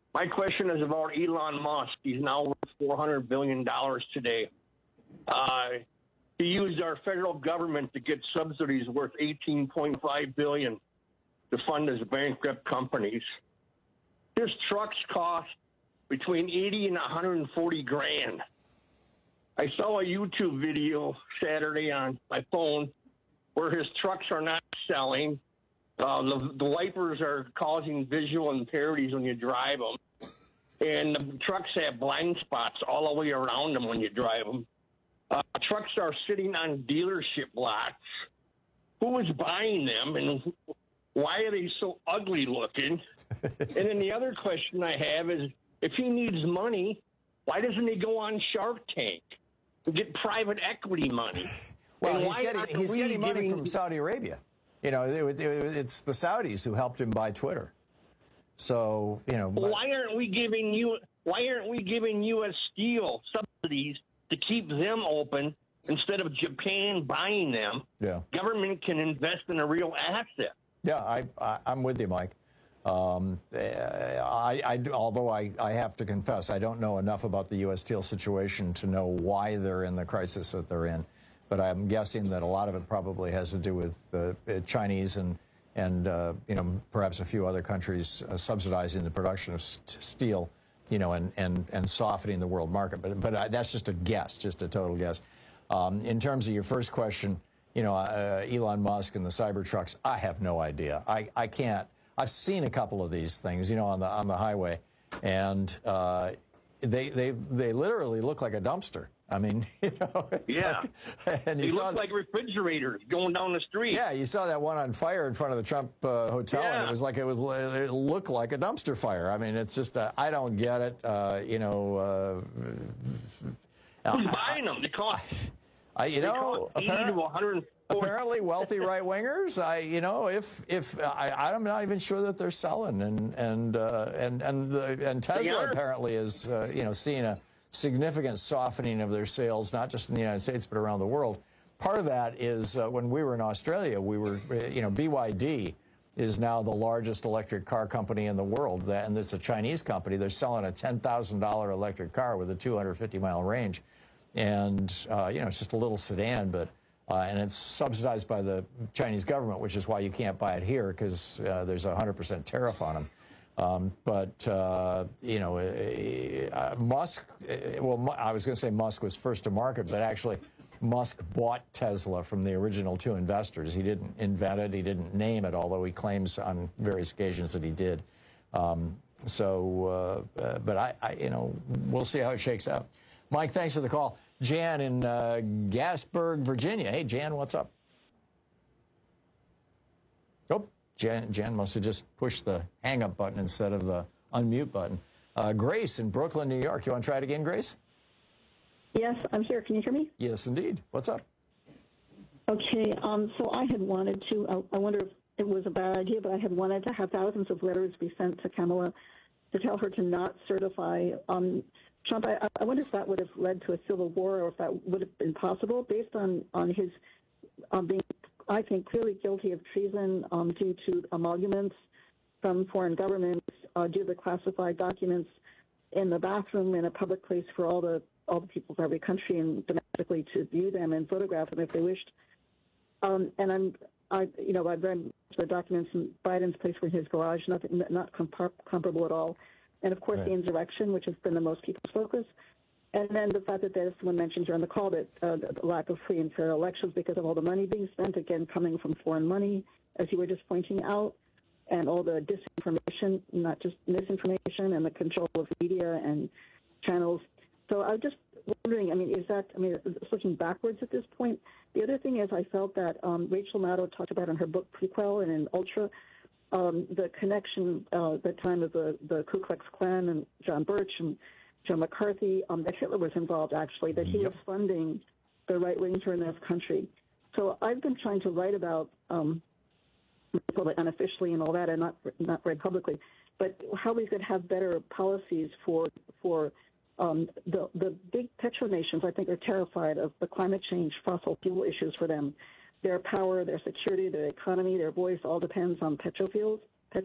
[SPEAKER 3] Elon Musk. He's now worth $400 billion today. He used our federal government to get subsidies worth $18.5 billion to fund his bankrupt companies. His trucks cost between 80 and 140 grand. I saw a YouTube video Saturday on my phone where his trucks are not selling. The wipers are causing visual impurities when you drive them. And the trucks have blind spots all the way around them when you drive them. Trucks are sitting on dealership lots. Who is buying them, and why are they so ugly looking? And then the other question I have is, if he needs money, why doesn't he go on Shark Tank and get private equity money?
[SPEAKER 10] Well, he's getting money from Saudi Arabia. It's the Saudis who helped him buy Twitter. So,
[SPEAKER 3] why aren't we giving U.S. Steel subsidies to keep them open instead of Japan buying them?
[SPEAKER 10] Yeah.
[SPEAKER 3] Government can invest in a real asset.
[SPEAKER 10] Yeah, I'm with you, Mike. Although I have to confess, I don't know enough about the U.S. Steel situation to know why they're in the crisis that they're in. But I'm guessing that a lot of it probably has to do with Chinese and perhaps a few other countries subsidizing the production of steel, and softening the world market. But that's just a guess, just a total guess. In terms of your first question, Elon Musk and the Cybertrucks, I have no idea. I can't. I've seen a couple of these things, on the highway, and they literally look like a dumpster. I mean,
[SPEAKER 3] yeah.
[SPEAKER 10] And
[SPEAKER 3] they look like refrigerators going down the street.
[SPEAKER 10] Yeah, you saw that one on fire in front of the Trump hotel,
[SPEAKER 3] yeah.
[SPEAKER 10] And it looked like a dumpster fire. I mean, it's just I don't get it.
[SPEAKER 3] Who's buying them? They cost.
[SPEAKER 10] Apparently wealthy right wingers. I'm not even sure that they're selling, and Tesla apparently is seeing a significant softening of their sales, not just in the United States but around the world. Part of that is when we were in Australia, BYD is now the largest electric car company in the world, and it's a Chinese company. They're selling a $10,000 electric car with a 250-mile range, and it's just a little sedan, but and it's subsidized by the Chinese government, which is why you can't buy it here, because there's a 100% tariff on them. Musk, I was going to say Musk was first to market, but actually Musk bought Tesla from the original two investors. He didn't invent it. He didn't name it, although he claims on various occasions that he did. But we'll see how it shakes out. Mike, thanks for the call. Jan in Gasburg, Virginia. Hey, Jan, what's up? Oh, Jan must have just pushed the hang-up button instead of the unmute button. Grace in Brooklyn, New York. You want to try it again, Grace?
[SPEAKER 13] Yes, I'm here. Can you hear me?
[SPEAKER 10] Yes, indeed. What's up?
[SPEAKER 13] Okay, so I had wanted to, I wonder if it was a bad idea, but I had wanted to have thousands of letters be sent to Kamala to tell her to not certify Trump. I wonder if that would have led to a civil war, or if that would have been possible based on his being, I think, clearly guilty of treason due to emoluments from foreign governments, due to classified documents in the bathroom in a public place for all the people of every country and domestically to view them and photograph them if they wished. And I've read the documents in Biden's place were in his garage, not comparable at all. And, of course, the insurrection, which has been the most people's focus. And then the fact that there's someone mentioned here on the call that the lack of free and fair elections because of all the money being spent, again, coming from foreign money, as you were just pointing out, and all the disinformation, not just misinformation, and the control of media and channels. So I was just wondering, it's looking backwards at this point. The other thing is I felt that Rachel Maddow talked about in her book Prequel and in Ultra the connection, the time of the Ku Klux Klan and John Birch and Joe McCarthy, that Hitler was involved, actually, that he was funding the right wing in this country. So I've been trying to write about, unofficially and all that, and not very publicly, but how we could have better policies for the big petronations. I think are terrified of the climate change, fossil fuel issues for them. Their power, their security, their economy, their voice all depends on fossil fuels.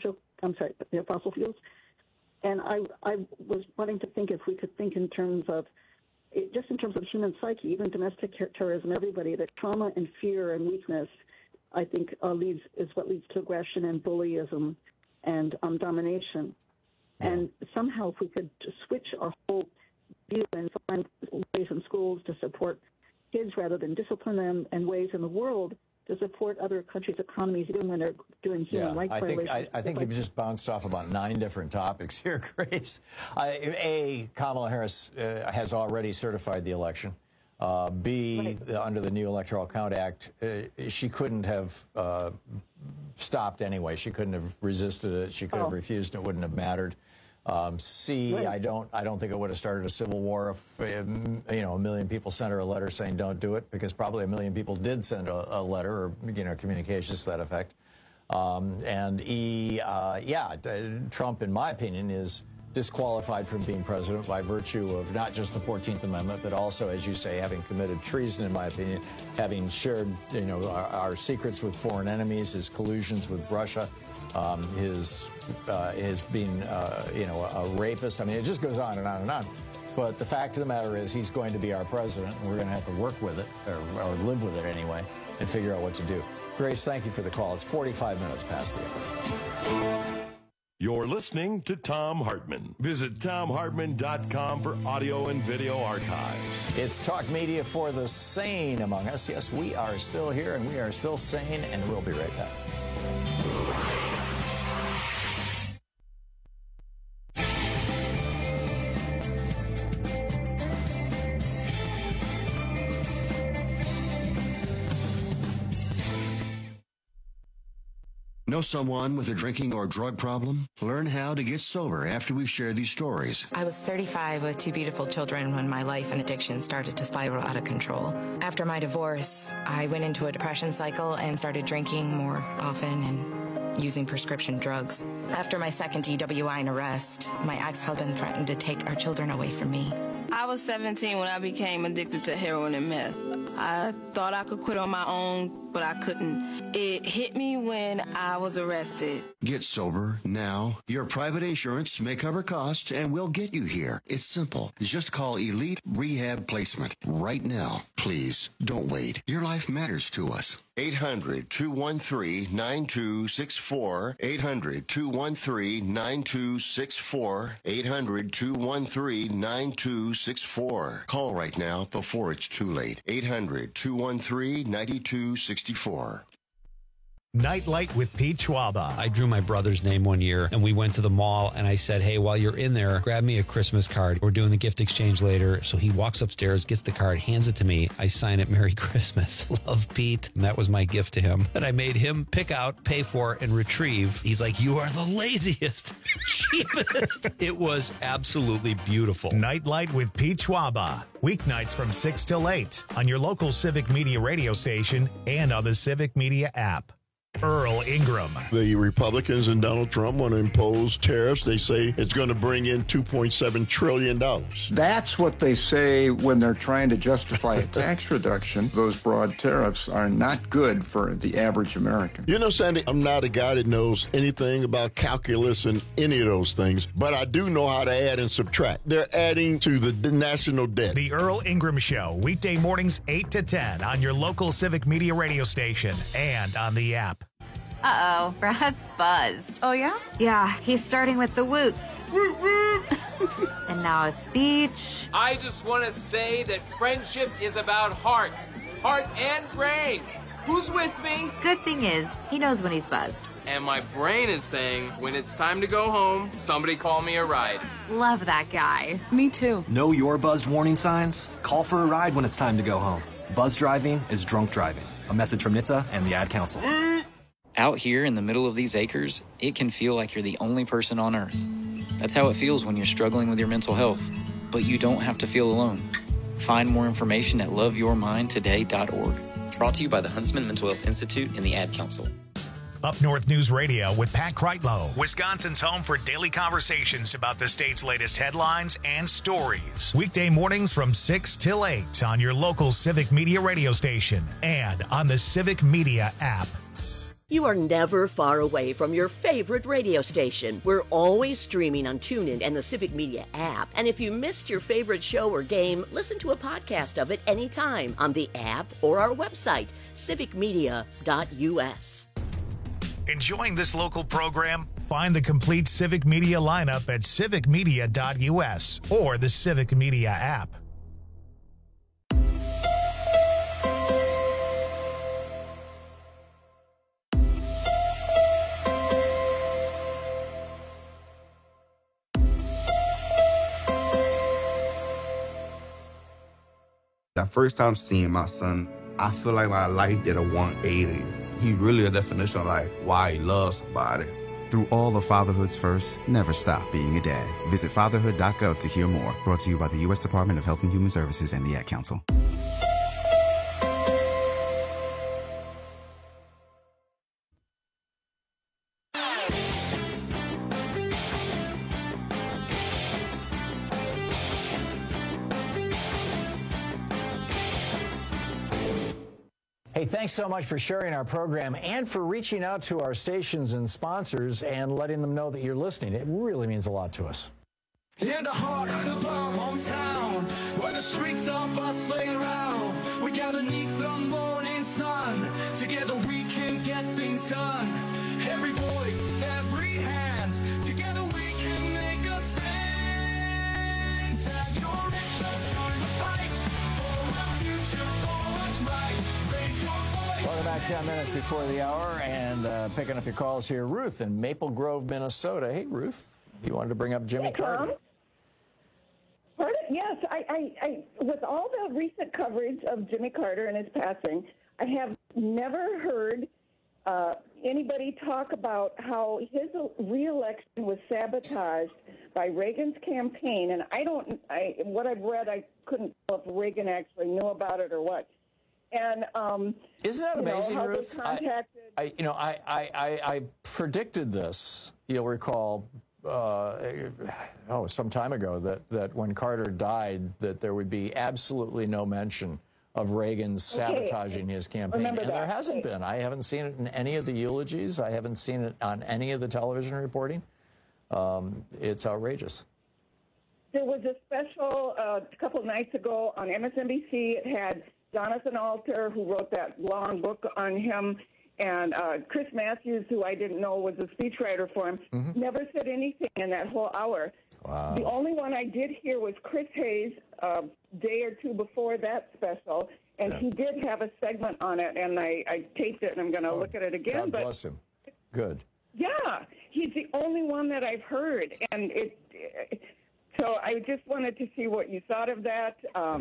[SPEAKER 13] And I was wanting to think if we could think in terms of, just in terms of human psyche, even domestic terrorism, everybody, that trauma and fear and weakness, I think, is what leads to aggression and bullyism and domination. And somehow if we could switch our whole view and find ways in schools to support kids rather than discipline them, and ways in the world to support other countries' economies, even when they're doing human rights violations.
[SPEAKER 10] I think you've just bounced off about 9 different topics here, Grace. Kamala Harris has already certified the election. B, under the new Electoral Count Act, she couldn't have stopped anyway. She couldn't have resisted it. She could have refused. It wouldn't have mattered. C, I don't think it would have started a civil war if a million people sent her a letter saying don't do it, because probably a million people did send a letter or communications to that effect. And E, Trump, in my opinion, is disqualified from being president by virtue of not just the 14th Amendment, but also, as you say, having committed treason, in my opinion, having shared, our secrets with foreign enemies, his collusions with Russia, his being, a rapist. I mean, it just goes on and on and on. But the fact of the matter is he's going to be our president, and we're going to have to work with it, or live with it anyway, and figure out what to do. Grace, thank you for the call. It's 45 minutes past the hour.
[SPEAKER 9] You're listening to Thom Hartmann. Visit ThomHartmann.com for audio and video archives.
[SPEAKER 10] It's talk media for the sane among us. Yes, we are still here, and we are still sane, and we'll be right back.
[SPEAKER 12] Know someone with a drinking or drug problem? Learn how to get sober after we share these stories.
[SPEAKER 14] I was 35 with 2 beautiful children when my life and addiction started to spiral out of control. After my divorce, I went into a depression cycle and started drinking more often and using prescription drugs. After my second DWI and arrest, my ex-husband threatened to take our children away from me.
[SPEAKER 15] I was 17 when I became addicted to heroin and meth. I thought I could quit on my own, but I couldn't. It hit me when I was arrested.
[SPEAKER 12] Get sober now. Your private insurance may cover costs, and we'll get you here. It's simple. Just call Elite Rehab Placement right now. Please, don't wait. Your life matters to us. 800-213-9264. 800-213-9264. 800-213-9264. Call right now before it's too late. 800-213-9264.
[SPEAKER 2] Nightlight with Pete Schwaba.
[SPEAKER 21] I drew my brother's name one year, and we went to the mall, and I said, hey, while you're in there, grab me a Christmas card. We're doing the gift exchange later. So he walks upstairs, gets the card, hands it to me. I sign it, Merry Christmas. Love, Pete. And that was my gift to him that I made him pick out, pay for, and retrieve. He's like, you are the laziest, cheapest. It was absolutely beautiful.
[SPEAKER 2] Nightlight with Pete Schwaba. Weeknights from 6 till 8 on your local Civic Media radio station and on the Civic Media app. Earl Ingram.
[SPEAKER 17] The Republicans and Donald Trump want to impose tariffs. They say it's going to bring in $2.7 trillion.
[SPEAKER 24] That's what they say when they're trying to justify a tax reduction. Those broad tariffs are not good for the average American.
[SPEAKER 17] You know, Sandy, I'm not a guy that knows anything about calculus and any of those things, but I do know how to add and subtract. They're adding to the national debt.
[SPEAKER 2] The Earl Ingram Show, weekday mornings 8 to 10 on your local Civic Media radio station and on the app.
[SPEAKER 25] Uh-oh, Brad's buzzed.
[SPEAKER 26] Oh, yeah?
[SPEAKER 25] Yeah, he's starting with the woots. And now a speech.
[SPEAKER 27] I just want to say that friendship is about heart and brain. Who's with me?
[SPEAKER 25] Good thing is, he knows when he's buzzed.
[SPEAKER 27] And my brain is saying, when it's time to go home, somebody call me a ride.
[SPEAKER 25] Love that guy.
[SPEAKER 26] Me too.
[SPEAKER 28] Know your buzzed warning signs? Call for a ride when it's time to go home. Buzz driving is drunk driving. A message from NHTSA and the Ad Council.
[SPEAKER 7] Out here in the middle of these acres, it can feel like you're the only person on Earth. That's how it feels when you're struggling with your mental health. But you don't have to feel alone. Find more information at loveyourmindtoday.org. Brought to you by the Huntsman Mental Health Institute and the Ad Council.
[SPEAKER 2] Up North News Radio with Pat Kreitlow, Wisconsin's home for daily conversations about the state's latest headlines and stories. Weekday mornings from 6 till 8 on your local Civic Media radio station and on the Civic Media app.
[SPEAKER 8] You are never far away from your favorite radio station. We're always streaming on TuneIn and the Civic Media app. And if you missed your favorite show or game, listen to a podcast of it anytime on the app or our website, civicmedia.us.
[SPEAKER 2] Enjoying this local program? Find the complete Civic Media lineup at civicmedia.us or the Civic Media app.
[SPEAKER 11] The first time seeing my son, I feel like my life did a 180. He really a definition of like why he loves somebody.
[SPEAKER 16] Through all of fatherhood's first, never stop being a dad. Visit fatherhood.gov to hear more. Brought to you by the U.S. Department of Health and Human Services and the Ad Council.
[SPEAKER 10] Hey, thanks so much for sharing our program and for reaching out to our stations and sponsors and letting them know that you're listening. It really means a lot to us.
[SPEAKER 22] In the heart of our hometown, where the streets are bustling around, we gather beneath the morning sun. Together we can get things done. Every voice, every hand, together we can make a stand. Tag your interest, join the fight for our future, for what's right. Raise your voice.
[SPEAKER 10] Welcome back 10 minutes before the hour and picking up your calls here. Ruth in Maple Grove, Minnesota. Hey, Ruth, you wanted to bring up Jimmy Carter.
[SPEAKER 13] Pardon? Yes, I with all the recent coverage of Jimmy Carter and his passing, I have never heard anybody talk about how his reelection was sabotaged by Reagan's campaign. And what I've read, I couldn't tell if Reagan actually knew about it or what. And
[SPEAKER 10] isn't that amazing, Ruth?
[SPEAKER 13] I
[SPEAKER 10] predicted this. You'll recall. Some time ago that when Carter died, that there would be absolutely no mention of Reagan sabotaging his campaign. And there hasn't been. I haven't seen it in any of the eulogies. I haven't seen it on any of the television reporting. It's outrageous.
[SPEAKER 13] There was a special a couple of nights ago on MSNBC. It had Jonathan Alter, who wrote that long book on him, and Chris Matthews, who I didn't know was a speechwriter for him, never said anything in that whole hour.
[SPEAKER 10] Wow.
[SPEAKER 13] The only one I did hear was Chris Hayes a day or two before that special, and he did have a segment on it, and I taped it, and I'm going to look at it again.
[SPEAKER 10] God bless him. Good.
[SPEAKER 13] Yeah, he's the only one that I've heard, and so I just wanted to see what you thought of that.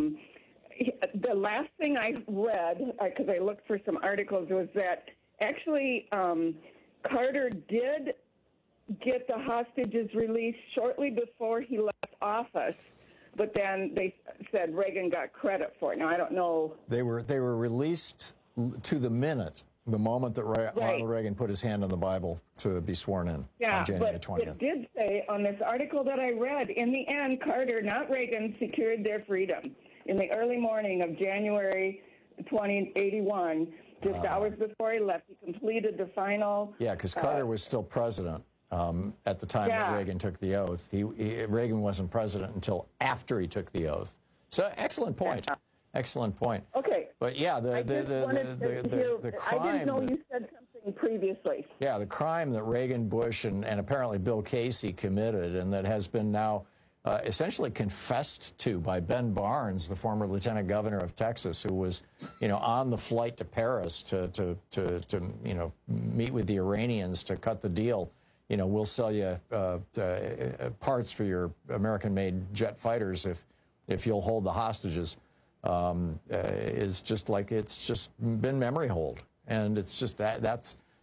[SPEAKER 13] The last thing I read, because I looked for some articles, was that actually Carter did get the hostages released shortly before he left office, but then they said Reagan got credit for it. Now, I don't know.
[SPEAKER 10] They were released to the minute, the moment that Ronald Reagan put his hand on the Bible to be sworn in on January 20th.
[SPEAKER 13] It did say on this article that I read, in the end, Carter, not Reagan, secured their freedom. In the early morning of January 2081, just hours before he left, he completed the final...
[SPEAKER 10] Yeah, because Carter was still president at the time that Reagan took the oath. Reagan wasn't president until after he took the oath. So, excellent point. Yeah. Excellent point.
[SPEAKER 13] Okay.
[SPEAKER 10] But, yeah, the crime...
[SPEAKER 13] I didn't know you said something previously.
[SPEAKER 10] Yeah, the crime that Reagan, Bush, and apparently Bill Casey committed, and that has been now... essentially confessed to by Ben Barnes, the former lieutenant governor of Texas, who was, on the flight to Paris to meet with the Iranians to cut the deal. We'll sell you parts for your American-made jet fighters if you'll hold the hostages. Is just like it's just been memory hold, and it's just that's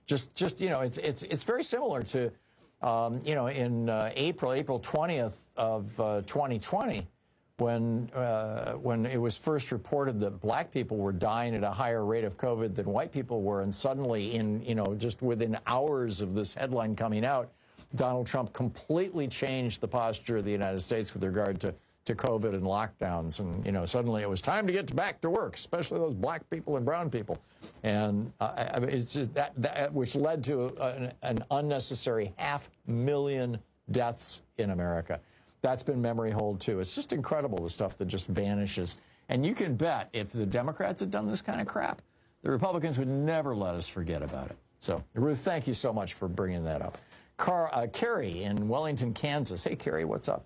[SPEAKER 10] Just you know, it's very similar to, you know, in April 20th of 2020, when it was first reported that black people were dying at a higher rate of COVID than white people were, and suddenly just within hours of this headline coming out, Donald Trump completely changed the posture of the United States with regard to COVID and lockdowns. And, you know, suddenly it was time to get back to work, especially those black people and brown people. And I mean, it's just that which led to an unnecessary 500,000 deaths in America. That's been memory hold, too. It's just incredible, the stuff that just vanishes. And you can bet if the Democrats had done this kind of crap, the Republicans would never let us forget about it. So, Ruth, thank you so much for bringing that up. Carrie in Wellington, Kansas. Hey, Carrie, what's up?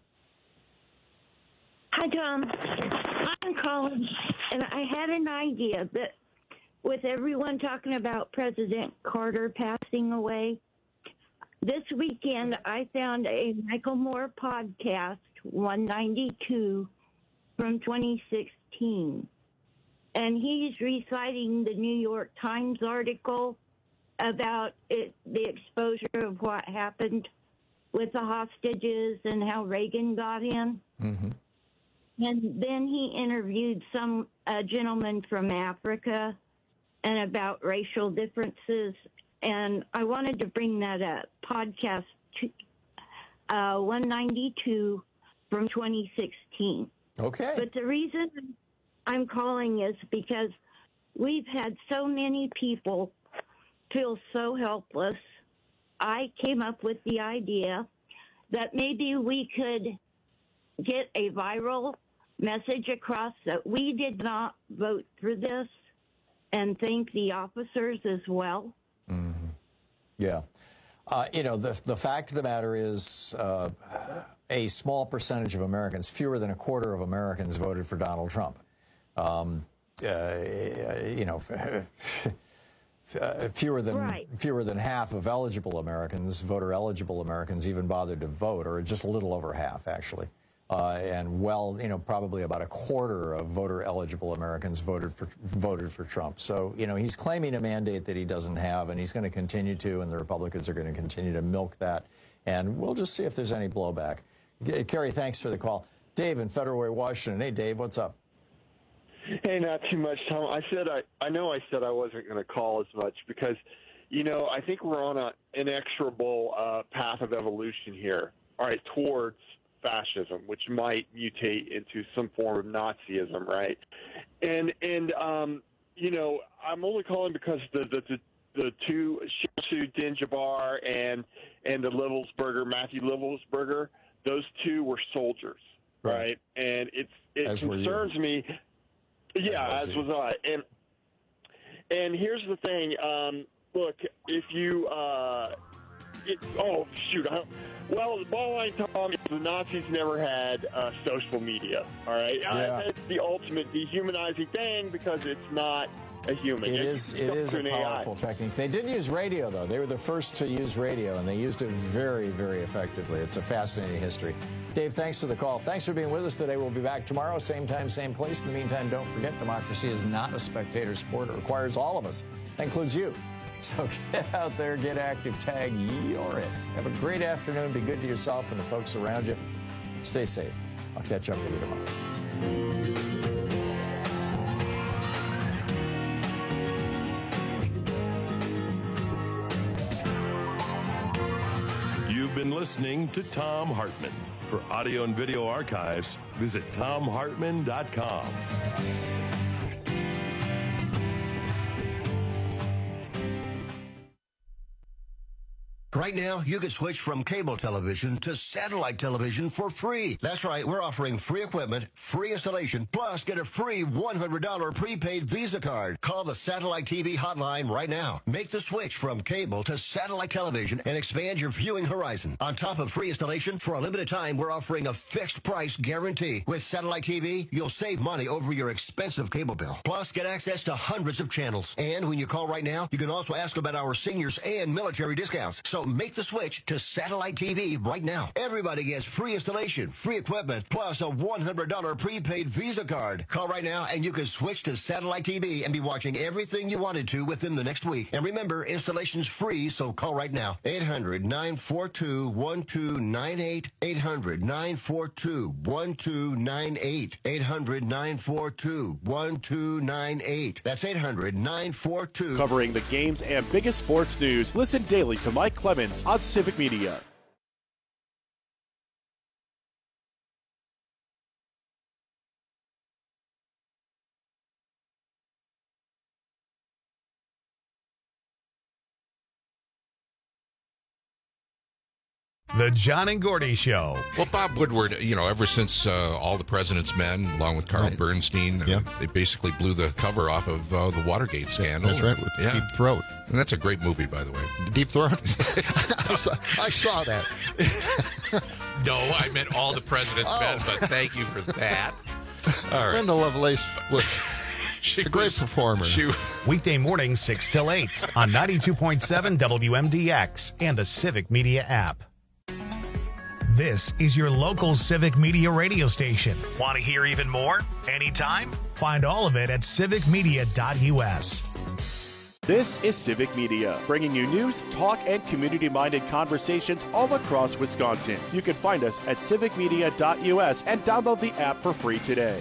[SPEAKER 1] Hi, Tom. I'm calling, and I had an idea that with everyone talking about President Carter passing away, this weekend I found a Michael Moore podcast, 192, from 2016. And he's reciting the New York Times article about the exposure of what happened with the hostages and how Reagan got in. Mm-hmm. And then he interviewed a gentleman from Africa and about racial differences. And I wanted to bring that up. Podcast 192 from 2016.
[SPEAKER 10] Okay.
[SPEAKER 1] But the reason I'm calling is because we've had so many people feel so helpless. I came up with the idea that maybe we could get a viral message across that we did not vote for this, and thank the officers as well.
[SPEAKER 10] Mm-hmm. Yeah. You know, the fact of the matter is a small percentage of Americans, fewer than a quarter of Americans, voted for Donald Trump. You know, fewer than half of eligible Americans, voter-eligible Americans, even bothered to vote, or just a little over half, actually. And you know, probably about a quarter of voter-eligible Americans voted for Trump. So, you know, he's claiming a mandate that he doesn't have, and he's going to continue to, and the Republicans are going to continue to milk that. And we'll just see if there's any blowback. Kerry, thanks for the call. Dave in Federal Way, Washington. Hey, Dave, what's up?
[SPEAKER 4] Hey, not too much, Tom. I know I said I wasn't going to call as much because, you know, I think we're on an inexorable path of evolution here, all right, towards fascism, which might mutate into some form of Nazism, right? And you know, I'm only calling because the two Shamsu Din-Jabbar and the Matthew Livelsberger, those two were soldiers, right? And it concerns me. Yeah, as was I. And here's the thing. Look, if you well, the bottom line, Tom, is the Nazis never had social media, all right? Yeah. It's the ultimate dehumanizing thing because it's not a human.
[SPEAKER 10] It is a powerful technique. They did use radio, though. They were the first to use radio, and they used it very, very effectively. It's a fascinating history. Dave, thanks for the call. Thanks for being with us today. We'll be back tomorrow, same time, same place. In the meantime, don't forget, democracy is not a spectator sport. It requires all of us. That includes you. So get out there, get active, tag, you're it. Have a great afternoon. Be good to yourself and the folks around you. Stay safe. I'll catch up with you tomorrow.
[SPEAKER 9] You've been listening to Thom Hartmann. For audio and video archives, visit ThomHartmann.com.
[SPEAKER 12] Right now, you can switch from cable television to satellite television for free. That's right, we're offering free equipment, free installation, plus get a free $100 prepaid Visa card. Call the Satellite TV hotline right now. Make the switch from cable to satellite television and expand your viewing horizon. On top of free installation, for a limited time, we're offering a fixed price guarantee. With Satellite TV, you'll save money over your expensive cable bill. Plus, get access to hundreds of channels. And when you call right now, you can also ask about our seniors and military discounts. So So make the switch to satellite TV right now. Everybody gets free installation, free equipment, plus a $100 prepaid Visa card. Call right now and you can switch to satellite TV and be watching everything you wanted to within the next week. And remember, installation's free, so call right now. 800-942-1298. 800-942-1298. 800-942-1298. That's 800-942.
[SPEAKER 3] Covering the games and biggest sports news. Listen daily to Mike Clemens on Civic Media.
[SPEAKER 2] The John and Gordy Show.
[SPEAKER 5] Well, Bob Woodward, ever since All the President's Men, along with Carl Bernstein, they basically blew the cover off of the Watergate scandal.
[SPEAKER 6] That's right, with Deep Throat.
[SPEAKER 5] And that's a great movie, by the way.
[SPEAKER 6] Deep Throat? I saw that.
[SPEAKER 5] No, I meant All the President's Men, but thank you for that. All right.
[SPEAKER 6] Linda Lovelace was a great performer.
[SPEAKER 2] Weekday mornings 6 till 8 on 92.7 WMDX and the Civic Media app. This is your local Civic Media radio station. Want to hear even more? Anytime? Find all of it at civicmedia.us.
[SPEAKER 3] This is Civic Media, bringing you news, talk, and community-minded conversations all across Wisconsin. You can find us at civicmedia.us and download the app for free today.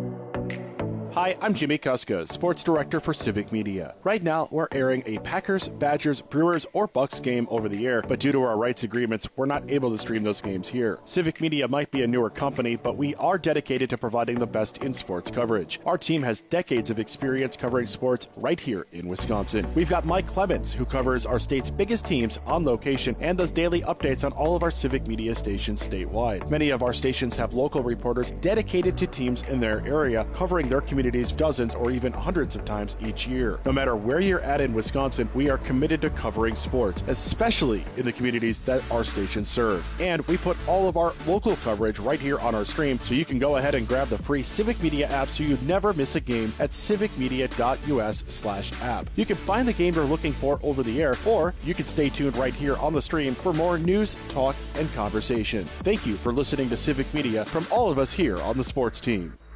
[SPEAKER 3] Hi, I'm Jimmy Kuska, Sports Director for Civic Media. Right now, we're airing a Packers, Badgers, Brewers, or Bucks game over the air, but due to our rights agreements, we're not able to stream those games here. Civic Media might be a newer company, but we are dedicated to providing the best in sports coverage. Our team has decades of experience covering sports right here in Wisconsin. We've got Mike Clemens, who covers our state's biggest teams on location and does daily updates on all of our Civic Media stations statewide. Many of our stations have local reporters dedicated to teams in their area, covering their communities dozens or even hundreds of times each year. No matter where you're at in Wisconsin, we are committed to covering sports, especially in the communities that our stations serve. And we put all of our local coverage right here on our stream, so you can go ahead and grab the free Civic Media app so you never miss a game at civicmedia.us/app. You can find the game you're looking for over the air, or you can stay tuned right here on the stream for more news, talk, and conversation. Thank you for listening to Civic Media from all of us here on the sports team.